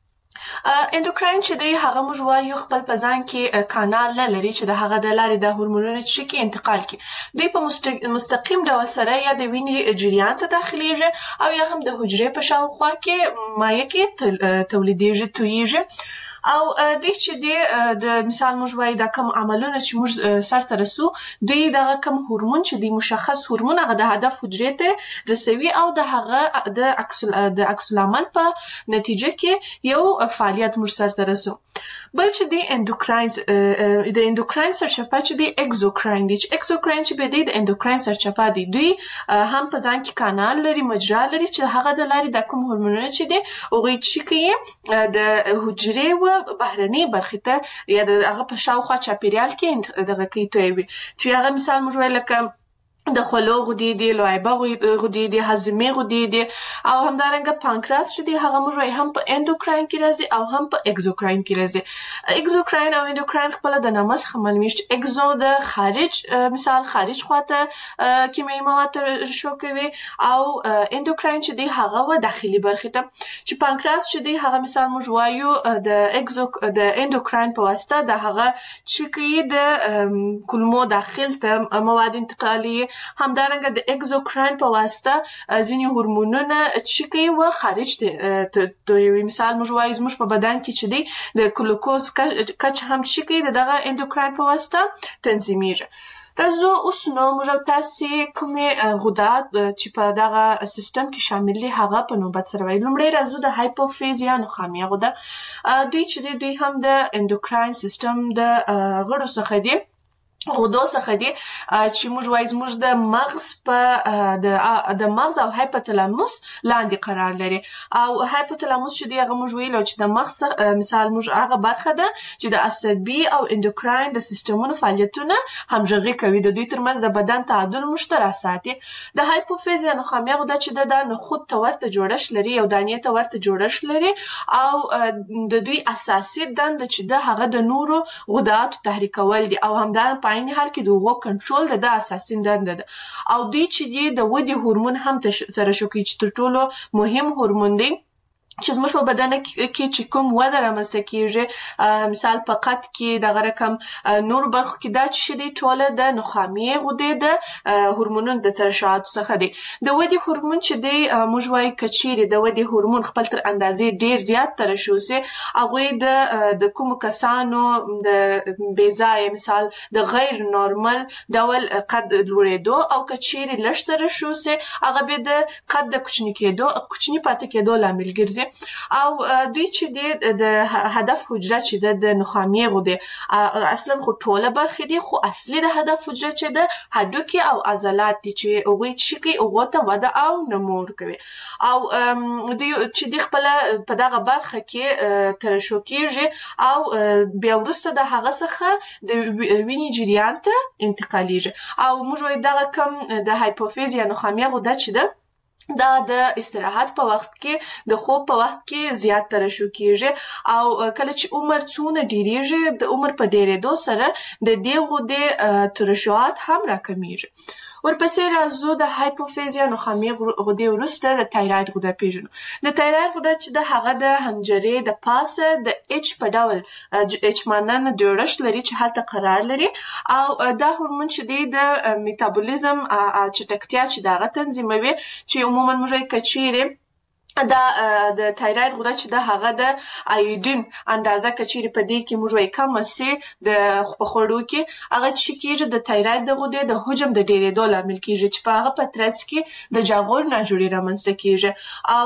اندوکراین چې دی هغه موږ وایو خپل په ځان کې کانال نه لري چې د هغه د لارې د هورمونونو چې کې انتقال کړي. دوی په مستقیم ډول سره یا د وینې جریان ته داخلیږي او یا هم د حجرې په شاوخوا کې مایع کې تولیدېږي تویېږي. او دوی چې دی د مثال موږ وایو دا کم عملونه چې موږ سرته رسو دوی دغه کم هورمون چې دی مشخص هورمون هغه د هدف حجرې ته رسوي او د هغه د عکس العمل په نتیجه کې یو فعالیت موږ سرته رسو. بل چې دی اندوکراین د اندوکراین سرچپه چې دی اکزوکراین دی، چې اکزوکراین چې به دی د اندوکراین سرچپه دی. دوی هم په ځان کې کانال لري، مجرا لري چې هغه د لارې د کوم هورمونونه چې دی هغوی چې کوي د حجرې و بهرنۍ برخې ته یا د هغه په شاوخوا چاپیریال کې دغه کوي تویوي، چې هغه مثال موږ وایو لکه د خولو غدې دي، لعابه غدې دي، هاضمې غدې دي، او همدارنګه پانکراس چې دی هغه موږ وایي هم په اندوکراین کې راځي او هم په اګزوکراین کې راځي. اګزوکراین او اندوکراین خپله د نامه څخه معلومیږي چې اګزو د خارج مثال خارج خواته کیمیاوي مواد ترشح کوي او اندوکراین چې دی هغه و داخلي برخې ته، چې پانکراس چې دی هغه مثال موږ وایو د اګزو د اندوکراین په واسطه د هغه چې کوي د کولمو داخل ته مواد انتقالي، همدارنګه د اګزوکراین په واسطه ځینې هورمونونه چې کوي و خارج ته یو مثال موږ وایو زموږ په بدن کې چې دی د ګلوکوز کچه هم چې کوي د دغه اندوکراین په واسطه تنظیمیږي. راځو اوس نو موږ تاسې کومې غدات چې په دغه سیستم کې شامل دي هغه په نوبت سره وایو. لومړی راځو د هایپوفیز یا نخامیه غده. دوی چې دی دوی هم د اندوکراین سیستم د غړو څخه دي، غدو څخه دي چې موږ وایو زموږ د مغز په د مغز او هایپوتلاموس لاندې قرار لري. او هایپوتلاموس چې دی هغه موږ ویلو چې د مغز مثال موږ هغه برخه ده چې د عصبي او اندوکراین د سیستمونو فعالیتونه همغږي کوي، د دوی ترمنځ د بدن تعادل مشترک ساتي. د هایپوفیز یا نخامیه غده چې ده د نخود ته ورته جوړښت لري، یو دانې ته ورته جوړښت لري او د دوی اساسي دنده چې ده هغه د نورو غداتو تحریکول دي او همدارنګه په عین حال کې د هغو کنټرول د ده اساسي دنده ده. او دوی چې دي د ودې هورمون هم ترشح کوي چې تر ټولو مهم هورمون دی چې زموږ په بدن کې چې کوم وده رامنځته کیږي، مثال په قد کې دغه رقم نور برخو کې دا چې دی ټوله د نخامیې غدې د هورمونونو د ترشحاتو څخه دی. د ودې هورمون چې دی موږ وایو که چیرې د ودې هورمون خپل تر اندازې ډیر زیات ترشح سي، هغوی د د کومو کسانو د بې ځایه مثال د غیر نورمال ډول قد لوړېدو او که چیرې لږ ترشح سي هغه بیا د قد د کوچني کېدو کوچني پاتې کېدو لامل ګرځي. او دوی چې دی د هدف حجره چې ده د نخامیې غدې اصلا خو ټوله برخې دي، خو اصلي د هدف حجره چې ده هډوکي او عضلات دي چې هغوی چې کوي هغو ته وده او نمو ورکوي. او دوی چې دی خپله په دغه برخه کې ترشح کیږي او بیا وروسته د هغه څخه د وینې جریان ته انتقالیږي. او موږ وایو دغه کم د هایپوفیز یا نخامیه غده چې ده دا د استراحت په وخت کې د خوب په وخت کې زیات ترشح کیږي او کله چې عمر څونه ډیریږي د عمر په ډیریدو سره د دې غدې ترشحات هم راکمیږي. ورپسې راځو د هایپوفیز یا نخامیه غدې وروسته د تایراید غده پیژنو. د تایراید غده چې د هغه د حنجرې د پاسه د اچ په ډول اچ مانند جوړښت لري چې هلته قرار لري او دا هورمون چې دی د میتابولیزم چټکتیا چې دغه تنظیموي، چې عموما موږ یې که چیرې دا د تایراید غده چې د هغه د ایودین اندازه که چیرې په دې کې موږ وایي کمه سي د په خوړو کې هغه چې کېږي د تایراید د غدې د حجم د ډېرېدو لامل کېږي چې په هغه په ترڅ کې د جاغور ناجوړي رامنځته کېږي. او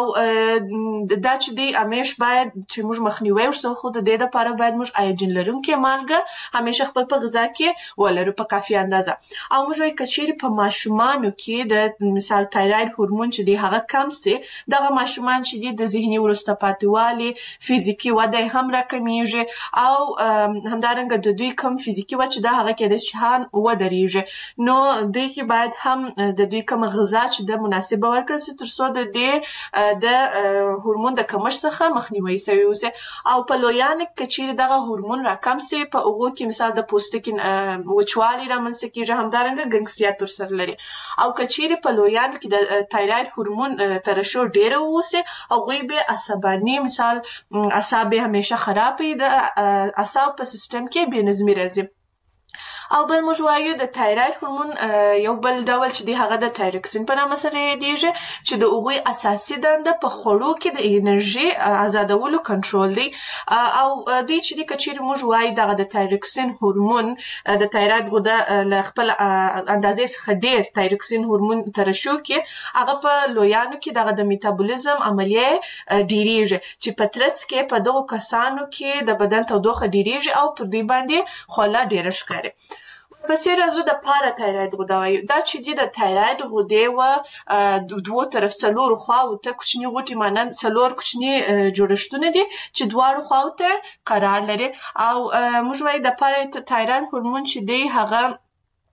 دا چې دی همیش باید چې موږ مخنیوی ورڅخه خو د دې دپاره باید موږ ایودین لرونکې مالګه همیشه خپل په غذا کې ولرو په کافي اندازه. او موږ وایي که چیرې په ماشومانو کې د مثال تایراید هورمون چې دی هغه کم سي، دغه ماشومان چې دي د ذهني وروسته پاتې والي، فزیکي وده هم راکمیږي او همدارنګه د دوی کم فزیکي وده چې ده هغه کېدای شي هم ودرېږي. نو دوی کې باید هم د دوی کوم غذا چې ده مناسبه ورکړل سي تر څو د دې د هورمون د کمښت څخه مخنیوی سوی اوسي. او په لویانو کې چیرې دغه هورمون راکم سي په هغو کې مثال د پوستکي وچوالی رامنځته کېږي، همدارنګه ګنګسیات ورسره لري. او که چیرې په لویانو کې د تایراید هورمون ترشح ډېره ووسي هغوی به عصباني مثال اعصاب همیشه خراب وي، د اعصاب په سیستم کې بې نظمي راځي. او بل موږ وایو د تایراید هورمون یو بل ډول چې دی هغه د تایروکسین په نامه سره یادیږي چې د هغوی اساسي دنده په خوړو کې د انرژي آزادولو کنټرول دی. او دوی چې دی که چیرې موږ وایو دغه د تایروکسین هورمون د تایراید غده له خپل اندازې څخه ډېر تایروکسین هورمون ترشح کړي، هغه په لویانو کې دغه د میتابولیزم عملیه ډیریږي چې په ترڅ کې په دغو کسانو کې د بدن تودوخه ډیریږي او پر دوی باندې خوله ډېره ښکاري. پسې راځو د پارا تایراید غده وایو. دا چې دی د تایراید غدې و دوو طرف څلورو خواو ته کوچني غوټې مانند څلور کوچني جوړښتونه دي چې دواړو خواو ته قرار لري. او موږ وایو د پارا تایراید هورمون چې دی هغه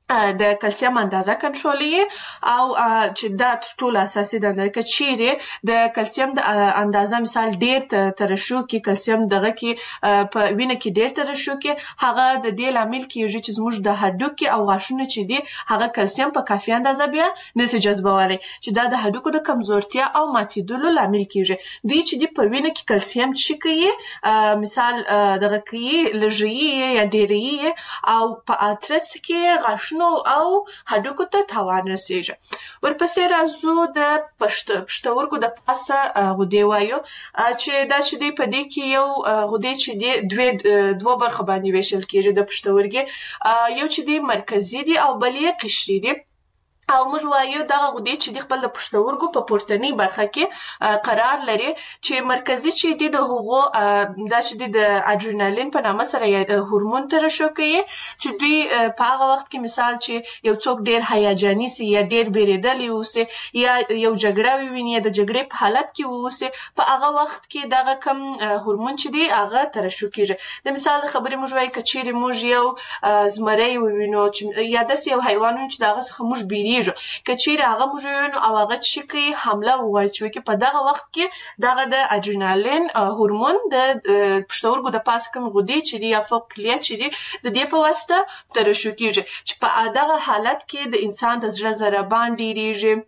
د کلسیم اندازه کنټرولوي او چې دا ټول اساسي دنده که چیرې د کلسیم د اندازه مثال ډیر ترشو کې کلسیم دغه کې په وینه کې ډیر ترشو کې هغه د دې لامل کېږي چې زموږ د هډوکي او غاښونو چې دي هغه کلسیم په کافي اندازه بیا نشي جذبولی چې دا د هډوکو د کمزورتیا او ماتېدلو لامل کېږي. دوی چې دي په وینه کې کلسیم چی کوي مثال دغه کوي لږوي یا ډیروي او په اترڅ کې غاښونو او هډوکو ته تاوان رسیږي. ورپسې راځو د پښتورګو د پاسه غدې وایو چې دا چې دی په دې کې یو غدې چې دی دوه دوه برخه باندې ویشل کېږي د پښتورګي، یو چې دی مرکزي دی او بل یې قشري دی. او موږ وایو دغه غدې چې د خپل د پښتورګو په پورتنۍ برخه کې قرار لري چې مرکزي چې دی د هغو دا چې د اډرینالین په نامه سره یې هورمون ترشح کوي چې دوی په هغه وخت کې مثال چې یو څوک ډیر هیجاني سي یا ډیر بیریدلی اوسي یا یو جګړه وویني د جګړې په حالت کې اوسي په هغه وخت کې دغه کم هورمون چې دی هغه ترشح کیږي. د مثال د خبرې موږ وایو که چیرې موږ یو زمری ووینو یا داسې یو حیوان ووینو چې د هغه څخه موږ بیریږو که چیرې هغه موږ ووینو او هغه چې کوي حمله وغواړي چې وکړي په دغه وخت کې دغه د اډرینالین هورمون د پښتورګو د پاسه کوم غدې چې دي یا فوق کلیه چې دي د دې په واسطه ترشح کیږي چې په دغه حالت کې د انسان د زړه ضربان ډیریږي،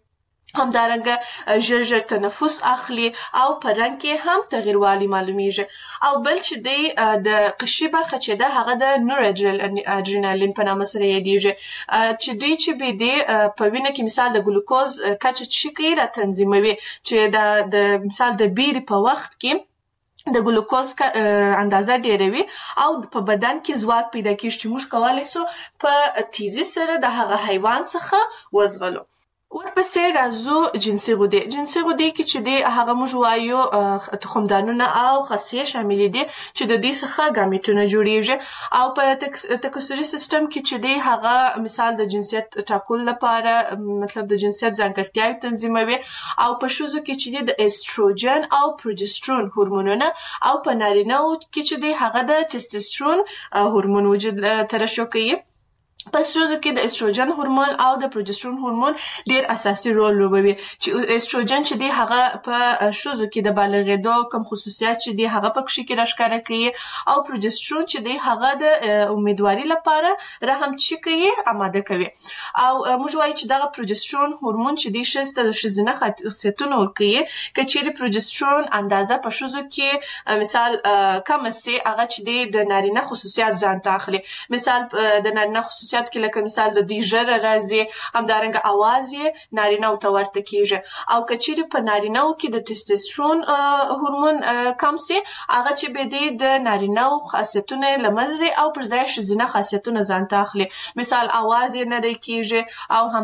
همدارنګه ژر ژر تنفس اخلي او په رنګ کې هم تغیروالی معلومیږي. او بل چې دی د قشري برخه چې ده هغه د نور اډرینالین په نامه سره یادیږي چې دوی چې به دی په وینه کې مثال د ګلوکوز کچه چې کوي را تنظیموي چې د مثال د بیرې په وخت کې د ګلوکوز اندازه ډیروي او په بدن کې ځواک پیدا کیږي چې موږ کولی سو په تیزی سره د هغه حیوان څخه وزغلو. ورپسې راځو جنسي غدې. جنسي غدې کې چې دی هغه موږ وایو تخمدانونه او خصیې شامل دي چې د دې څخه ګامیټونه جوړیږي او په تکثري سیستم کې چې دی هغه مثال د جنسیت ټاکلو لپاره مطلب د جنسیت ځانګړتیاوې تنظیموي او په ښځو کې چې دی د ایستروجن او پروجسترون هورمونونه او په نارینه‌و کې چې دی هغه د ټسټوسترون هورمون وجود ترشح کوي. په ښځو کې د ایستروجن هورمون او د پروجسترون هورمون ډیر اساسي رول لوبوي چې ایستروجن چې دی هغه په ښځو کې د بالغېدو کوم خصوصیات چې دی هغه په کښې کې راښکاره کوي او پروجسترون چې دی هغه د امیدواري لپاره رحم چې کوي آماده کوي. او موږ وایو چې دغه پروجسترون هورمون چې دی ښځې ته د ښځینه خاصیتونه ورکوي. که چیرې پروجسترون اندازه په ښځو کې مثال کمه سي هغه چې دی د نارینه خصوصیات ځان ته اخلي. مثال د نارینه خصوصیات کې لکه مثال د دوی ژره راځي، همدارنګه اواز یې نارینه‌و ته ورته کېږي. او که چیرې په نارینه‌و کې د ټسټوسترون هورمون کم سي هغه چې به دی د نارینه‌و خاصیتونه له منځه او پر ځای ښځینه خاصیتونه ځان ته اخلي. مثال اواز یې نری کېږي او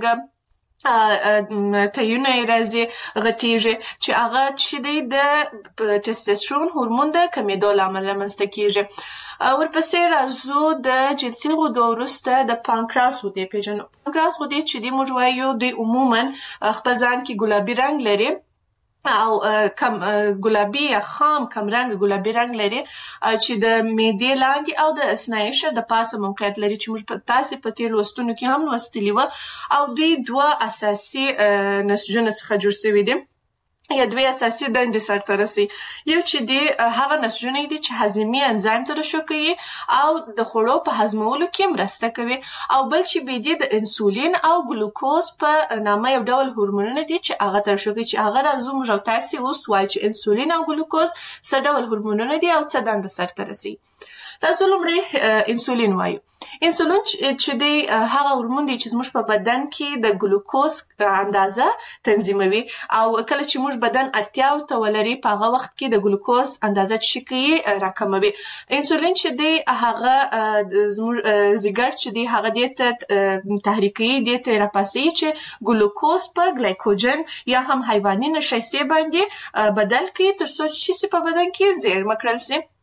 همدارنګه تیونه یې راځي غټېږي چې هغه چې دی د ټسټوسترون هورمون د کمېدو له امله رامنځته کېږي. ورپسې راځو د جنسي غدو وروسته د پانکراس غدې پیژنو. پانکراس غدې چې دی موږ وایو دوی عموما خپل ځان کې ګلابي رنګ لري او کم ګلابي یا خام کم رنګ ګلابي رنګ لري چې د معدې لاندې او د اثنایي د پاسه موقعیت لري چې موږ تاسې په تېرو لوستونو کې هم لوستلي وه. او دوی دوه اساسي نسجونه څخه جوړ شوي دي یا دوی اساسي دندې سرته رسي. یو چې دی هغه نسجونه دي چې هضمي انزایم ترشح کوي او د خوړو په هضمولو کې مرسته کوي. او بل چې به دی د انسولین او ګلوکوز په نامه یو ډول هورمونونه دي چې هغه ترشح کوي چې هغه راځو موږ او تاسې اوس وایو چې انسولین او ګلوکوز څه ډول هورمونونه دي او څه دنده سرته رسي. راځو لومړی انسولین وایو. انسولین چې دی هغه هورمون دی چې زموږ په بدن کې د ګلوکوز اندازه تنظیموي او کله چې موږ بدن اړتیا ورته ولري په هغه وخت کې د ګلوکوز اندازه چې کوي راکموي. انسولین چې دی هغه زموږ ځیګر چې دی هغه دې ته تحریک کوي، دې ته راپاڅوي چې ګلوکوز په ګلایکوجن یا هم حیواني نشایستې باندې بدل کړي تر څو چې په بدن کې زېرمه کړل شي.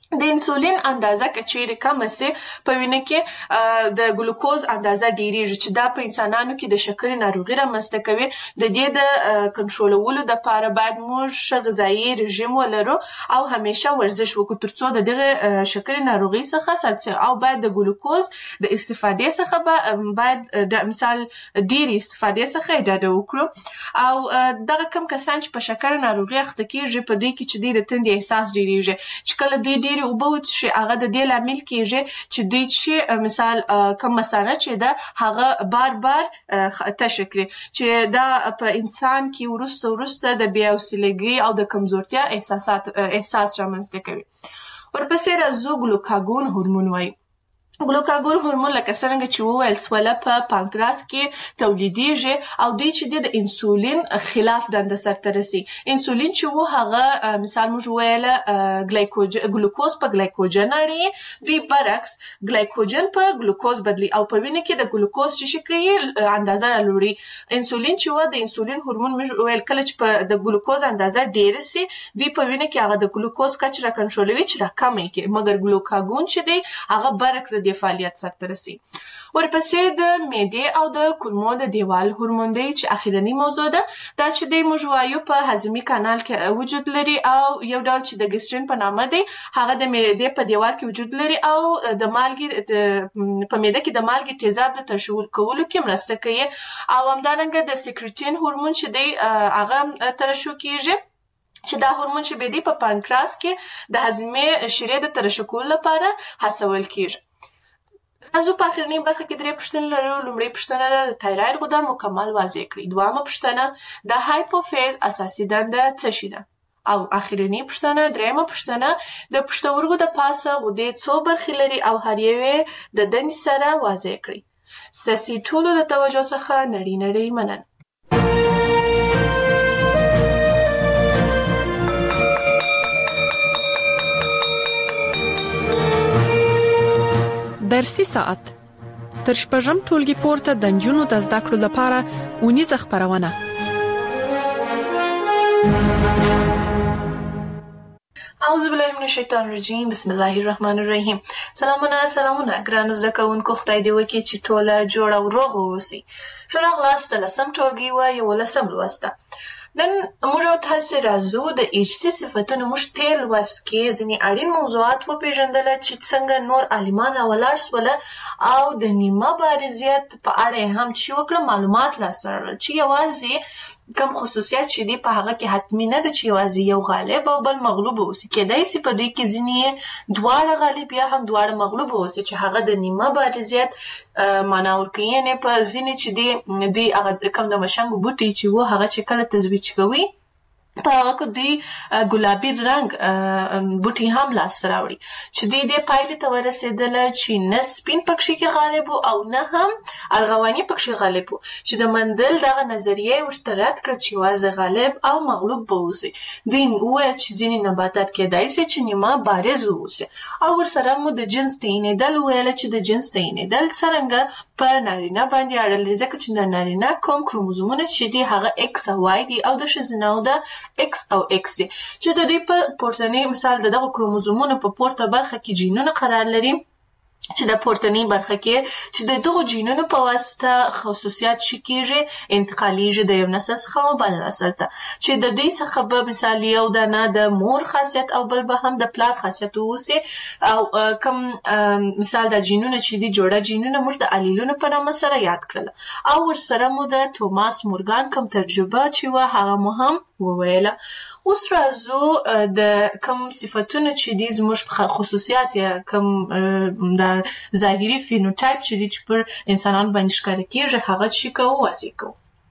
د انسولین اندازه که چیرې کمه سي په وینه کې د ګلوکوز اندازه ډیریږي چې دا په انسانانو کې د شکرې ناروغي رامنځته کوي. د دې د کنټرولولو دپاره باید موږ ښه غذایي رژیم ولرو او همیشه ورزش وکړو ترڅو د دغه شکرې ناروغي څخه ساتل شي. او باید د ګلوکوز د استفادې څخه باید د مثال ډیرې استفادې څخه ډډه وکړو. او دغه کم کسان چې په شکرې ناروغي اخته کیږي په دوی کې چې دوی د تندې احساس ډیریږي چې کله دوی ډېرې اوبه وڅښي هغه د دې لامل کیږي چې دوی چې مثال کم مثانه چې ده هغه بار بار تشه کړي چې دا په انسان کې وروسته وروسته د بې حوصلګۍ او د کمزورتیا احساسات احساس رامنځته کوي. ورپسې راځو ګلوکاګون هورمون وایي. ګلوکاګون هورمون لکه څرنګه چې وویل سوله په پانکراس کې تولیدیږي او دوی چې د انسولین خلاف دنده سرته رسي. انسولین چې وو هغه مثال موږ وویله ګلایکوجن ګلوکوز په ګلایکوجن اړوي دوی برعکس ګلایکوجن په ګلوکوز بدلی او په وینه کې د ګلوکوز چې شي کوي اندازه راوړي. انسولین چې وو د انسولین هورمون موږ وویل کله چې په د ګلوکوز اندازه ډیره سي دوی په وینه کې هغه د ګلوکوز کچه را کنټرولوي چې راکمه کړي مګر ګلوکاګون چې دی هغه برعکس د فعالیت سرته رسي. ورپسې د معدې او د کولمو د دیوال هورمون دی چې اخیرنی موضوع ده. دا چې دی موږ وایو په هضمي کانال کې وجود لري او یو ډول چې د ګسترین په نامه دی هغه د معدې په دیوال کې وجود لري او د مالګې په معده کې د مالګې تیزاب د ترشح کولو کې مرسته کوي. او همدارنګه د سیکریټین هورمون چې دی هغه ترشح کیږي چې دا هورمون چې به دی په پانکراس کې د هضمي شیرې د ترشح کولو لپاره هڅول کیږي. راځو په اخرنۍ برخه کې درې پوښتنې لرو. لومړۍ پوښتنه ده د تایراید غده مکمل واضح کړئ. دویمه پوښتنه د هایپوفیز اساسي دنده څه شي ده؟ او اخرنۍ پوښتنه دریمه پوښتنه د پښتورګو د پاسه غدې څو برخې لري او هر یوې د دندې سره واضح کړئ. ستاسې ټولو د توجه څخه نړۍ نړۍ مننه. درسي ساعت تر شپږم ټولګي پورته د نجونو د زده کړو لپاره اونیزه خپرونه. اعوذ بالله من الشیطان الرجیم بسم الله الرحمن الرحیم. سلامونه سلامونه ګرانو زده کوونکو خدای دې وکړي چې ټوله جوړ او روغ واوسئ. ښه راغلاست لسم ټولګي و یولسم لوسته. نن موږ تاسو راځو د ارثي صفتونو موږ تیر لوست کې ځینې اړین موضوعات وپېژندل چې څنګه نور عالمان راولاړ سول او د نیمه بارزیت په اړه هم چې وکړه معلومات لاسته راوړل چې یوازې کم خصوصیات چې دی په هغه کې حتمی نه ده چې یوازې یو غالب او بل مغلوب اوسي. کېدای سي په دوی کې ځینې دواړه غالب یا هم دواړه مغلوب اوسي چې هغه د نیمه بارزیت معنا ورکوي. یعنې په ځینې چې دی دوی هغه کم د مشنګو بوټي چې و هغه چې کله تزویج کوي په هغه کې دوی ګلابي رنګ بوټي هم لاسته راوړي چې دوی دې پایلې ته ورسېدله چې نه سپین پکښې کې غالب او نه هم ارغواني پکښې غالب و چې د مندل دغه نظریه یې ورته رد کړه چې یوازې غالب او مغلوب به اوسي. دوی وویل چې ځینې نباتات کېدای سي چې نیمه بارز واوسي. او ورسره مو د جنس تعینېدل وویله چې د جنس تعینېدل څرنګه په نارینه باندې اړه لري ځکه چې د نارینه کوم کروموزومونه چې دي هغه ایکس او وای دي او د ښځینهو د X او X دي چې د دوی په پورتنۍ مثال د دغه کروموزومونو په پورته برخه کې جینونه قرار لري چې د پورتنۍ برخه کې چې د دغو جینونو په واسطه خصوصیات شي کېږي انتقالیږي د یو نسل څخه بل نسل ته چې د دوی څخه به مثال یو دانه د مور خاصیت او بل به هم د پلار خاصیت واوسي. او کوم مثال د جینونو چې دي جوړه جینونه موږ د الیلونو په نامه سره یاد کړل او ورسره مو د توماس مورګان کوم تجربه چې وه هغه مو هم وویله. اوس راځو د کوم صفتونه چې دي زموږ خصوصیات یا کوم د ظاهري فینوټایپ چې دي چې پر انسانانو باندې ښکاره کېږي هغه چې کوو واضح کوو.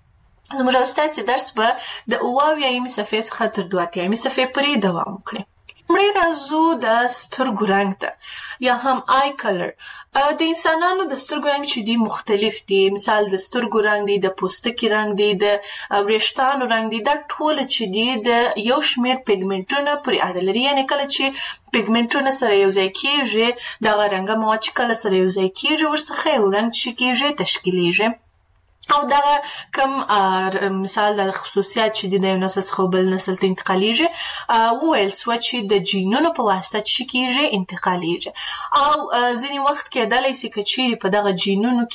زموږ او ستاسې درس به د اوه اویایمې صفحې څخه تر دوه اتیایمې صفحې پورې دوام وکړي. مړی راځو د سترګو رنګ ته یا هم آی کلر. د انسانانو د سترګو رنګ چې دي مختلف دي. مثال د سترګو رنګ دی، د پوستکي رنګ دی، د وریښتانو رنګ دی. دا ټول چې دي د یو شمېر پیګمنټونه پورې اړه لري. یعنې کله چې پیګمنټونه سره یو ځای کېږي دغه رنګه مواد چې کله سره یو ځای کېږي ورڅخه یو رنګ چې کېږي تشکیلیږي. او دغه کم مثال د خصوصیات چې د یو نسل څخه بل نسل ته انتقالیږي وویل سوه چې د جینونو په واسطه چې کیږي انتقالیږي او ځینې وخت کېدلی سي که چیرې په دغه جینونو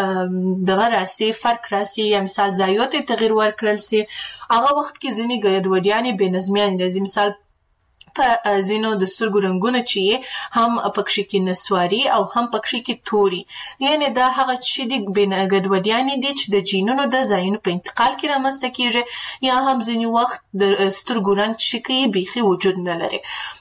کې دغه راسي فرق راسي یا مثال ځایو ته تغییر ورکړل سي هغه وخت کې ځینې ګډوډیانې بې نظمیانې راځي مثال په ځینو د سترګو رنګونه چې هم پکښې کې نسواري او هم پکښې کې توري یعنې دا هغه چې دي ګډوډیانې دي چې د جینونو د ځایونو په انتقال کې رامنځته کېږي یا هم ځینې وخت د سترګو رنګ چې کوي بیخي وجود نه لري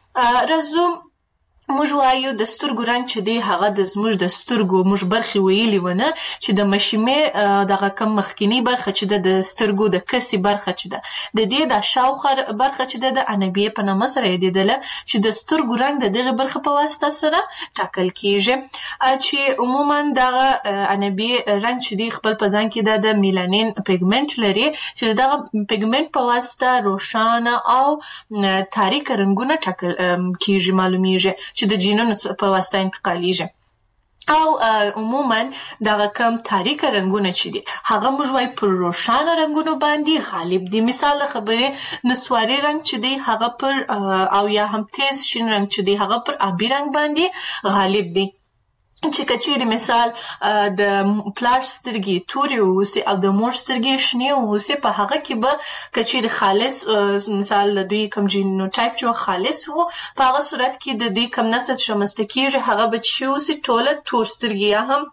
راځو موږ وایو د سترګو رنګ چې دی هغه د زموږ د سترګو موږ برخې ویلي ونه چې د مشیمې دغه کم مخکینی برخه چې ده د سترګو د کسي برخه چې ده د دې د شاوخوا برخه چې ده د عنبیې په نامه سره یادېدله چې د سترګو رنګ د دغې برخې په واسطه سره ټاکل کېږي چې عموما دغه عنبیې رنګ چې دی خپل په ځان کې ده د میلانین پیګمنټ لري چې دغه پیګمنټ په واسطه روښانه او تاریکه رنګونه ټاکل کېږي معلومیږي چې د جینونو په واسطه انتقالیږي او عموما دغه کم تاریکه رنګونه چې دي هغه موږ وایو پر روښانه رنګونو باندې غالب دي مثال د خبرې نسواري رنګ چې دی هغه پر او یا هم تیز شین رنګ چې دی هغه پر آبي رنګ باندې غالب دي چې کچېرې مثال د پلار سترګې تورې واوسي او د مور سترګې شنې واوسي په هغه کې به کچېرې خالص مثال د دوی کوم جینوټایپ چې خالص وو په هغه صورت کې د دوی کوم نسل چې رامنځته کېږي هغه به چې واوسي ټوله تور سترګې یا هم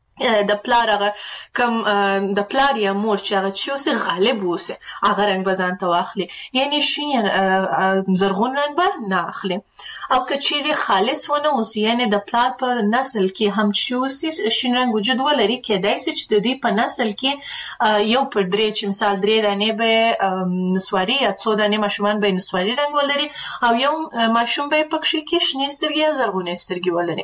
د پلار هغه کم د پلار یا مور چې هغه چې اوسي غالب اوسي هغه رنګ به ځان ته واخلي یعنې شین یا زرغون رنګ به نه اخلي او که چیرې خالص ونه اوسي یعنې د پلار په نسل کې هم چې اوسي شین رنګ وجود ولري کېدای سي چې د دوی په نسل کې یو پر درې چې مثال درې دانې به نسواري یا څو دانې ماشومان به نسواري رنګ ولري او یو ماشوم به یې پکښې کې شنې سترګې یا زرغونې سترګې ولري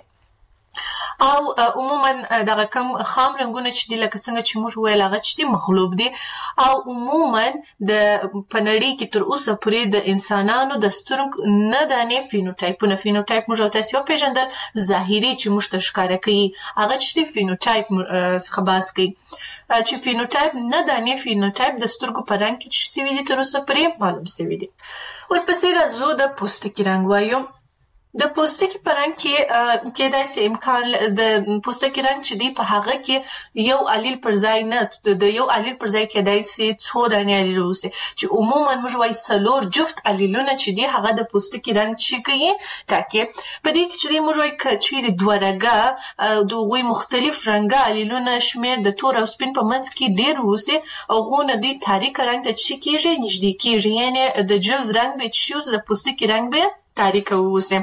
او عموما دغه کم خام رنګونه چې دي لکه څنګه چې موږ ویل هغه چې دي مغلوب دي او عموما د په نړۍ کې تر اوسه پورې د انسانانو د سترګو نه دانې فینوټایپونه فینوټایپ موږ او تاسې وپېژندل ظاهري چې موږ ته ښکاره کوي هغه چې دي فینوټایپ څخه بحث کوي چې فینوټایپ نه دانې فینوټایپ د سترګو په رنګ کې چې سوي دي تر اوسه پورې معلوم سوي دي ورپسې راځو د پوستکي رنګ وایو د پوستکي په رنګ کې کېدای سي امکان د پوستکي رنګ چې دی په هغه کې یو الیل پر ځای نه د یو الیل پر ځای کېدای سي څو دانې الیل اوسي چې عموما موږ وایو څلور جفت الیلونه چې دی هغه د پوستکي رنګ چې کوي ټاکي په دې کې چې موږ وایو که چیرې دوه رګه د هغوی مختلف رنګه الیلونه شمېر د تور او سپین په منځ کې ډېر اوسي هغو نه دوی تاریکه رنګ ته چې کېږي نږدې کېږي یعنې د جلد رنګ به چې اوس د پوستکي رنګ به تاریکه واوسي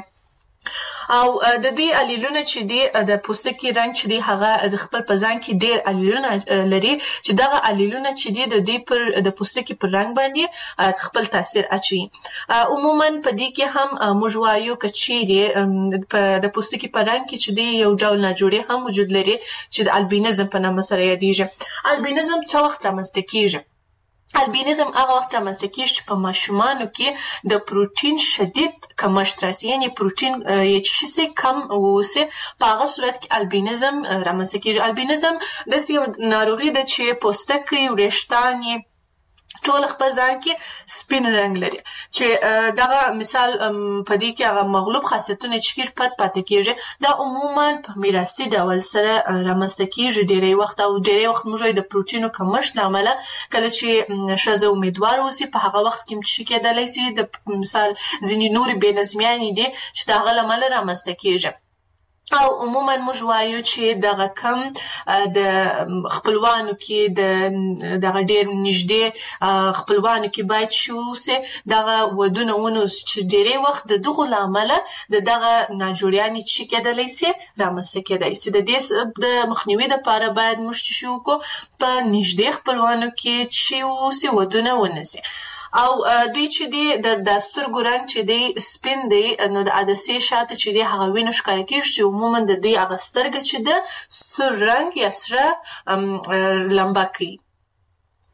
او د دې الیلونه چې دی د پوستکي رنګ چې دی هغه د خپل په ځان کې ډېر الیلونه لري چې دغه الیلونه چې دی د دې پر د پوستکي پر رنګ باندې خپل تاثیر اچوي عموما په دې کې هم موږ وایو که چیرې د پوستکي په رنګ کې چې دی یو ډول ناجوړي هم وجود لري چې د البینزم په نامه سره یادېږي البینزم څه وخت رامنځته کېږي البینزم هغه وخت رامنځته کېږي چې په ماشومانو کې د پروټین شدید کمښت راسي یعنې پروټین یې چې شي کم واوسي په هغه صورت کې البینزم رامنځته کېږي البینزم داسې یو ناروغي ده چې پوستکی وریښتان یې ټول خپل ځان کې سپین رنګ لري چې دغه مثال په دې کې هغه مغلوب خاصیتونه چې کېږي پت پاتې کېږي دا عموما په میراثي ډول سره رامنځته کېږي ډېری وخت او ډېری وخت موږ د پروټینو کمښت له امله کله چې ښځه امیدوار اوسي په هغه وخت کې چې کېدلی سي د مثال ځینې نورې بې نظمیانې دي چې د هغه له امله رامنځته کېږي او عموما موږ وایو چې دغه کم د خپلوانو کې د دغه ډېر نږدې خپلوانو کې باید چې اوسي دغه ودونه ونوسي چې ډېری وخت د دغو له امله د دغه ناجوړیانې چې کېدلی سي رامنځته کېدی سي د دې د مخنیوي دپاره باید موږ چې شي وکړو په نږدې خپلوانو کې چې اوسي ودونه ونسي او دوی چې دی د سترګو رنګ چې دی سپین دی نو د عدسې شاته چې دی هغه وینه ښکاره کېږي چې عموما د دوی هغه سترګه چې ده سور رنګ یا سره لمبه کوي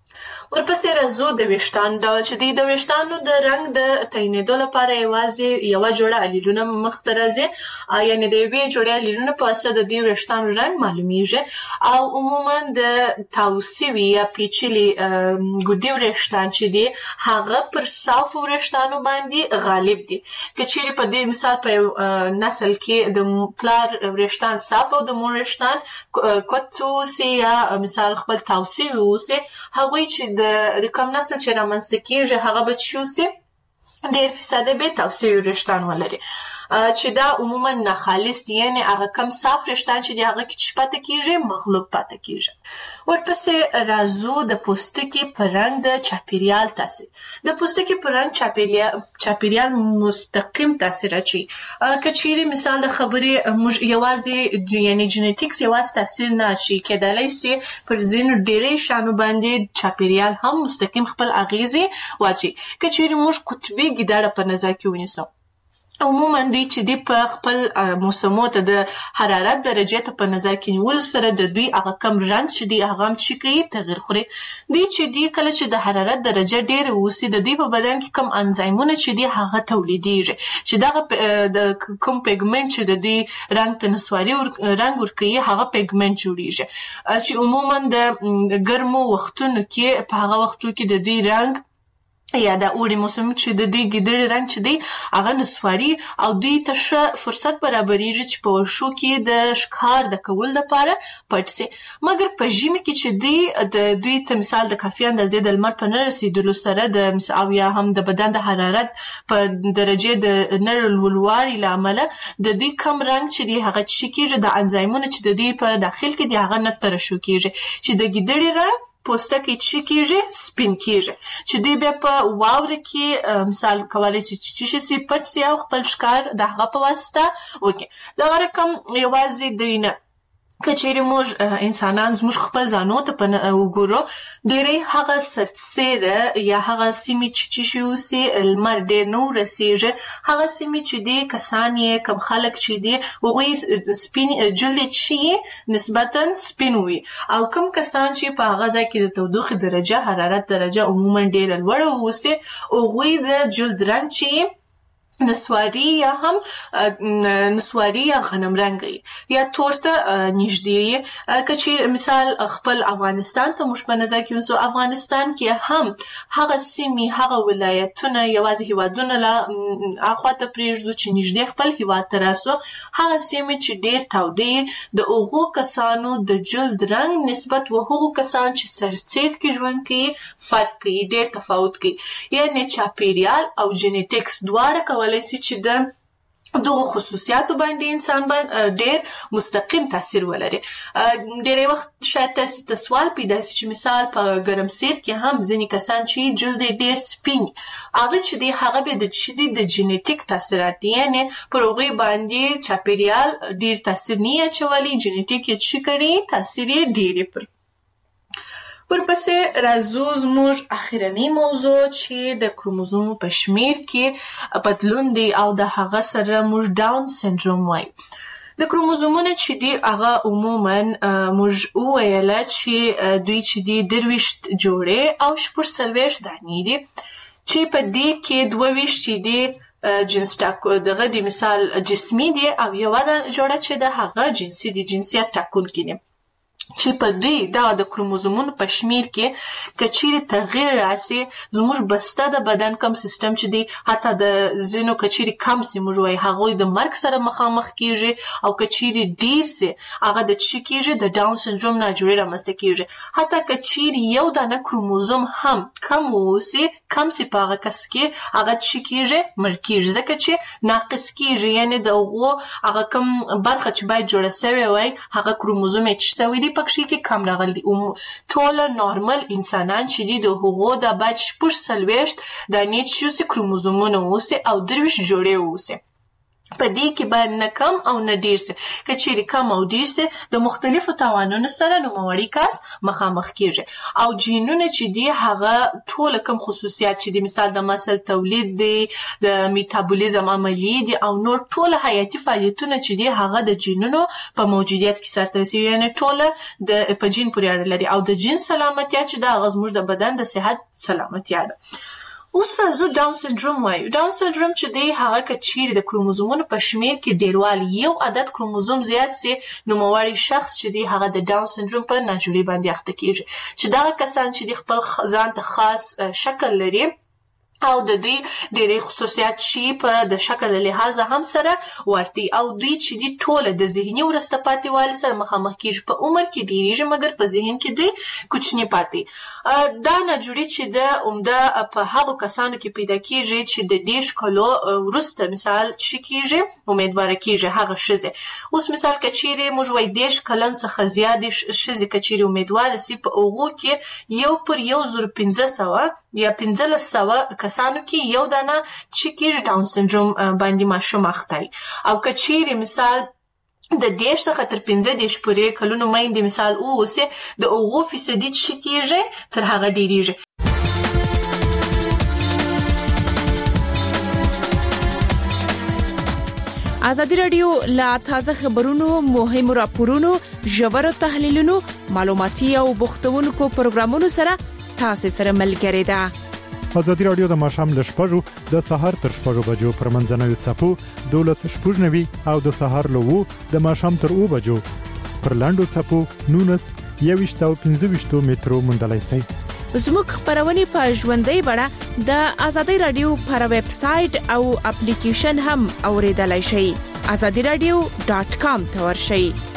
ورپسې راځو د ویښتانو ډول چې دی د ویښتانو د رنګ د تعینېدو لپاره یوازې یوه جوړه الیلونه مخته راځي، یعنې د یوې جوړې الیلونه په واسطه د دوی ویښتانو رنګ معلومیږي او عموما د تاو سوي یا پیچلي ګودي وریښتان چې دي هغه پر صافو وریښتانو باندې غالب دي. که چیرې په دې مثال په یو نسل کې د پلار وریښتان صاف او د مور وریښتان کوت اوسي یا مثال خپل تاو سوي اوسي، هغوی چې د کم نسل چې رامنځته کېږي هغه به چې اوسي ډېر فیصده به تاو سوي وریښتان ولري، چې دا عموما ناخالص دي، یعنې هغه کم صاف وریښتان چې دي هغه کې چې پاته کېږي مغلوب پاته کېږي. ورپسې راځو د پوستکي په رنګ د چاپېریال تاثیر. د پوستکي په رنګ چاپېریال مستقیم تاثیر اچوي. که چیرې مثال د خبرې موږ یوازې یعنې جینیټیکس یوازې تاثیر نه اچوي، کېدلی سي پر ځینو ډېرې شیانو باندې چاپېریال هم مستقیم خپل اغېزې واچوي. که چیرې موږ قطبي ګیدړه په نظر کې ونیسو، عموما دوی چې دی په خپل موسمو ته د حرارت درجې ته په نظر کې نیولو سره د دوی هغه کم رنګ چې دی هغه هم چې کوي تغیر خوري. دوی چې دی کله چې د حرارت درجه ډېره اوسي د دوی په بدن کې کم انزایمونه چې دی هغه تولیدېږي چې دغه د کوم پیګمنټ چې د دوی رنګ ته نسواري رنګ ورکوي هغه پیګمنټ جوړېږي چې عموما د ګرمو وختونو کې په هغه وختو کې د دوی رنګ یا د اوړي موسم چې د دې ګیدړې رنګ چې دی هغه نسواري او دوی ته ښه فرصت برابرېږي چې په ورشو کې د ښکار د کولو لپاره پټ سي. مګر په ژمي کې چې دوی د دوی ته مثال د کافي اندازې د لمر په نه رسېدلو سره د او یا هم د بدن د حرارت په درجې د نه لوړوالي له امله د دوی کم رنګ چې دی هغه څه کېږي د انزایمونه چې د دوی په داخل کې دی هغه نه ترشح کېږي چې د ګیدړې رنګ پوستکی چې کېږي سپین کېږي چې دوی بیا په واوره کې مثال کولی شي چې څه شي پټ سي او خپل ښکار د هغه په واسطه وکړي. دغه رقم یوازې دوی نه، که چیرې موږ انسانان زموږ خپل ځانو ته په وګورو ډېری هغه سرسیره یا هغه سیمې چې چې شي اوسي لمر ډېر نه ورسېږي هغه سیمې چې دي کسان یې کم خلک چې دي هغوی سپین جلد یې چې نسبتا سپین وي او کم کسان چې په هغه ځای کې د تودوخې درجه حرارت درجه عموما ډېره لوړه اوسي هغوی د جلد رنګ چې نسواري یا هم نسواري یا غنم رنګي یا تور ته نږدې وي. که چیرې مثال خپل افغانستان ته موږ په نظر کې ونیسو، افغانستان کې هم هغه سیمې هغه ولایتونه یوازې هیوادونه له اخوا ته پرېږدو چې نږدې خپل هیواد ته راسو، هغه سیمې چې ډېر تودې د هغو کسانو د جلد رنګ نسبت و هغو کسان چې سرسیر کې ژوند کوي فرق کوي، ډېر تفاوت کوي. یعنې چاپېریال او جینیټیکس دواړه کولی شي چې د دغو خصوصیاتو باندې انسان باندې ډېر مستقیم تاثیر ولري. ډېری وخت شاید تاسې ته سوال پیدا شي چې مثال په ګرمسیر کې هم ځینې کسان چې جلد یې ډېر سپین هغه چې دی هغه بیا د چې دی د جینیټیک تاثیرات دي، یعنې پر هغوی باندې چاپېریال ډېر تاثیر نه یې اچولی، جینیټیک یې څه کړي تاثیر یې ډېر یې پر. ورپسې راځو زموږ اخرنۍ موضوع چې د کروموزومو په شمیر کې بدلون دی او د هغه سره موږ ډاون سنډروم وایو. د کروموزومونه چې دي هغه عموما موږ وویله چې دوی چې دي درویشت جوړې او شپږ څلوېښت دانې دي چې په دې کې دوه ویشت چې دي جنس ټاکو دغه د مثال جسمي دي او یوه جوړه چې د هغه جنسي دي جنسیت ټاکونکي دي چې په دوی دا د کروموزومونو په شمیر کې که چیرې تغییر راسي زموږ بسته د بدن کم سیستم چې دی حتی د ځینو که چیرې کم سي موږ وایي هغوی د مرګ سره مخامخ کېږي او که چیرې ډېر سي هغه د څه کېږي د ډاون سنډروم ناجوړې رامنځته کېږي. حتی که چیرې یو دانه کروموزوم هم کم واوسي کم سي په هغه کس کې هغه څه کېږي مړ کېږي ځکه چې ناقص کېږي، یعنې د هغو هغه کم برخه چې باید جوړه سوې وای هغه کروموزوم یې څه سوی دی پکښې کې کم راغلی دي. ټوله نارمل انسانان چې دي د هغو دا باید شپږ څلوېښت دانې چې اوسي کروموزومونه اوسي او درویشت جوړې اوسي. په دې کې باید نه کم او نه ډیر سي. که چیرې کم او ډیر سي د مختلفو تاوانونو سره نوموړی کس مخامخ کیږي. او جینونه چې دي هغه ټول کوم خصوصیات چې دي، مثال د مسل تولید دي، د میتابولیزم عملیې دي او نور ټول حیاتي فعالیتونه چې دي هغه د جینونو په موجودیت کې سرته رسیږي. یعنې ټول د په جین پورې اړه لري او د جین سلامتیا چې دا هغه زموږ د بدن د صحت سلامتیا ده. اوس راځو ډاون سنډروم وایو. ډاون سنډروم چې دی هغه که چیرې د کروموزومونو په شمیر کې ډیروالی یو عدد کروموزوم زیات سي، نوموړی شخص چې دی هغه د ډاون سنډروم په ناجوړي باندې اخته کیږي. چې دغه کسان چې د خپل ځان ته خاص شکل لري او د دوی ډېرې خصوصیات شي په د شکل له لحاظه هم سره ورتي او دوی چې دي ټوله د ذهني وروسته پاتې والي سره مخامخ کیږي. په عمر کې ډېریږي مګر په ذهن کې دوی کوچني پاتې. دا ناجوړي چې د عمده په هغو کسانو کې پیدا کیږي چې د دېرش کالو وروسته مثال چې کیږي امیدواره کیږي هغه ښځې. اوس مثال که چیرې موږ وایو دېرش کلن څخه زیاتې ښځې که چیرې امیدواره سي، په هغو کې یو پر یو زر پنځه سوه یا پنځلس سوه کسانو کې یو دانه چې کیږي ډاون سنډروم باندې ماشوم اخته وي. او که چیرې مثال د دېرش څخه تر پنځه دېرش پورې کلونو میندې مثال واوسي، د هغو فیصدي چې کیږي تر هغه ډیریږي. ازادي راډیو لا تازه خبرونو، مهمو راپورونو، ژورو تحلیلونو، معلوماتي او بوختونکو پروګرامونو سره تاسو سره ملګری ده. ازادي راډیو د ماښام له شپږو د سهار تر شپږو بجو پر منځنوي څپو دولس شپږ نوي او د سهار له وو د ماښام تر اوو بجو پر لاندو څپو نونس یويشت او پنځه ویشت مترو موندلای شئ. زموږ خبرونه په ژوندۍ بڼه د ازادي راډیو پر ویب سټ او اپلیکیشن هم اوریدلای شئ. azadi radio dot com ته ورشئ.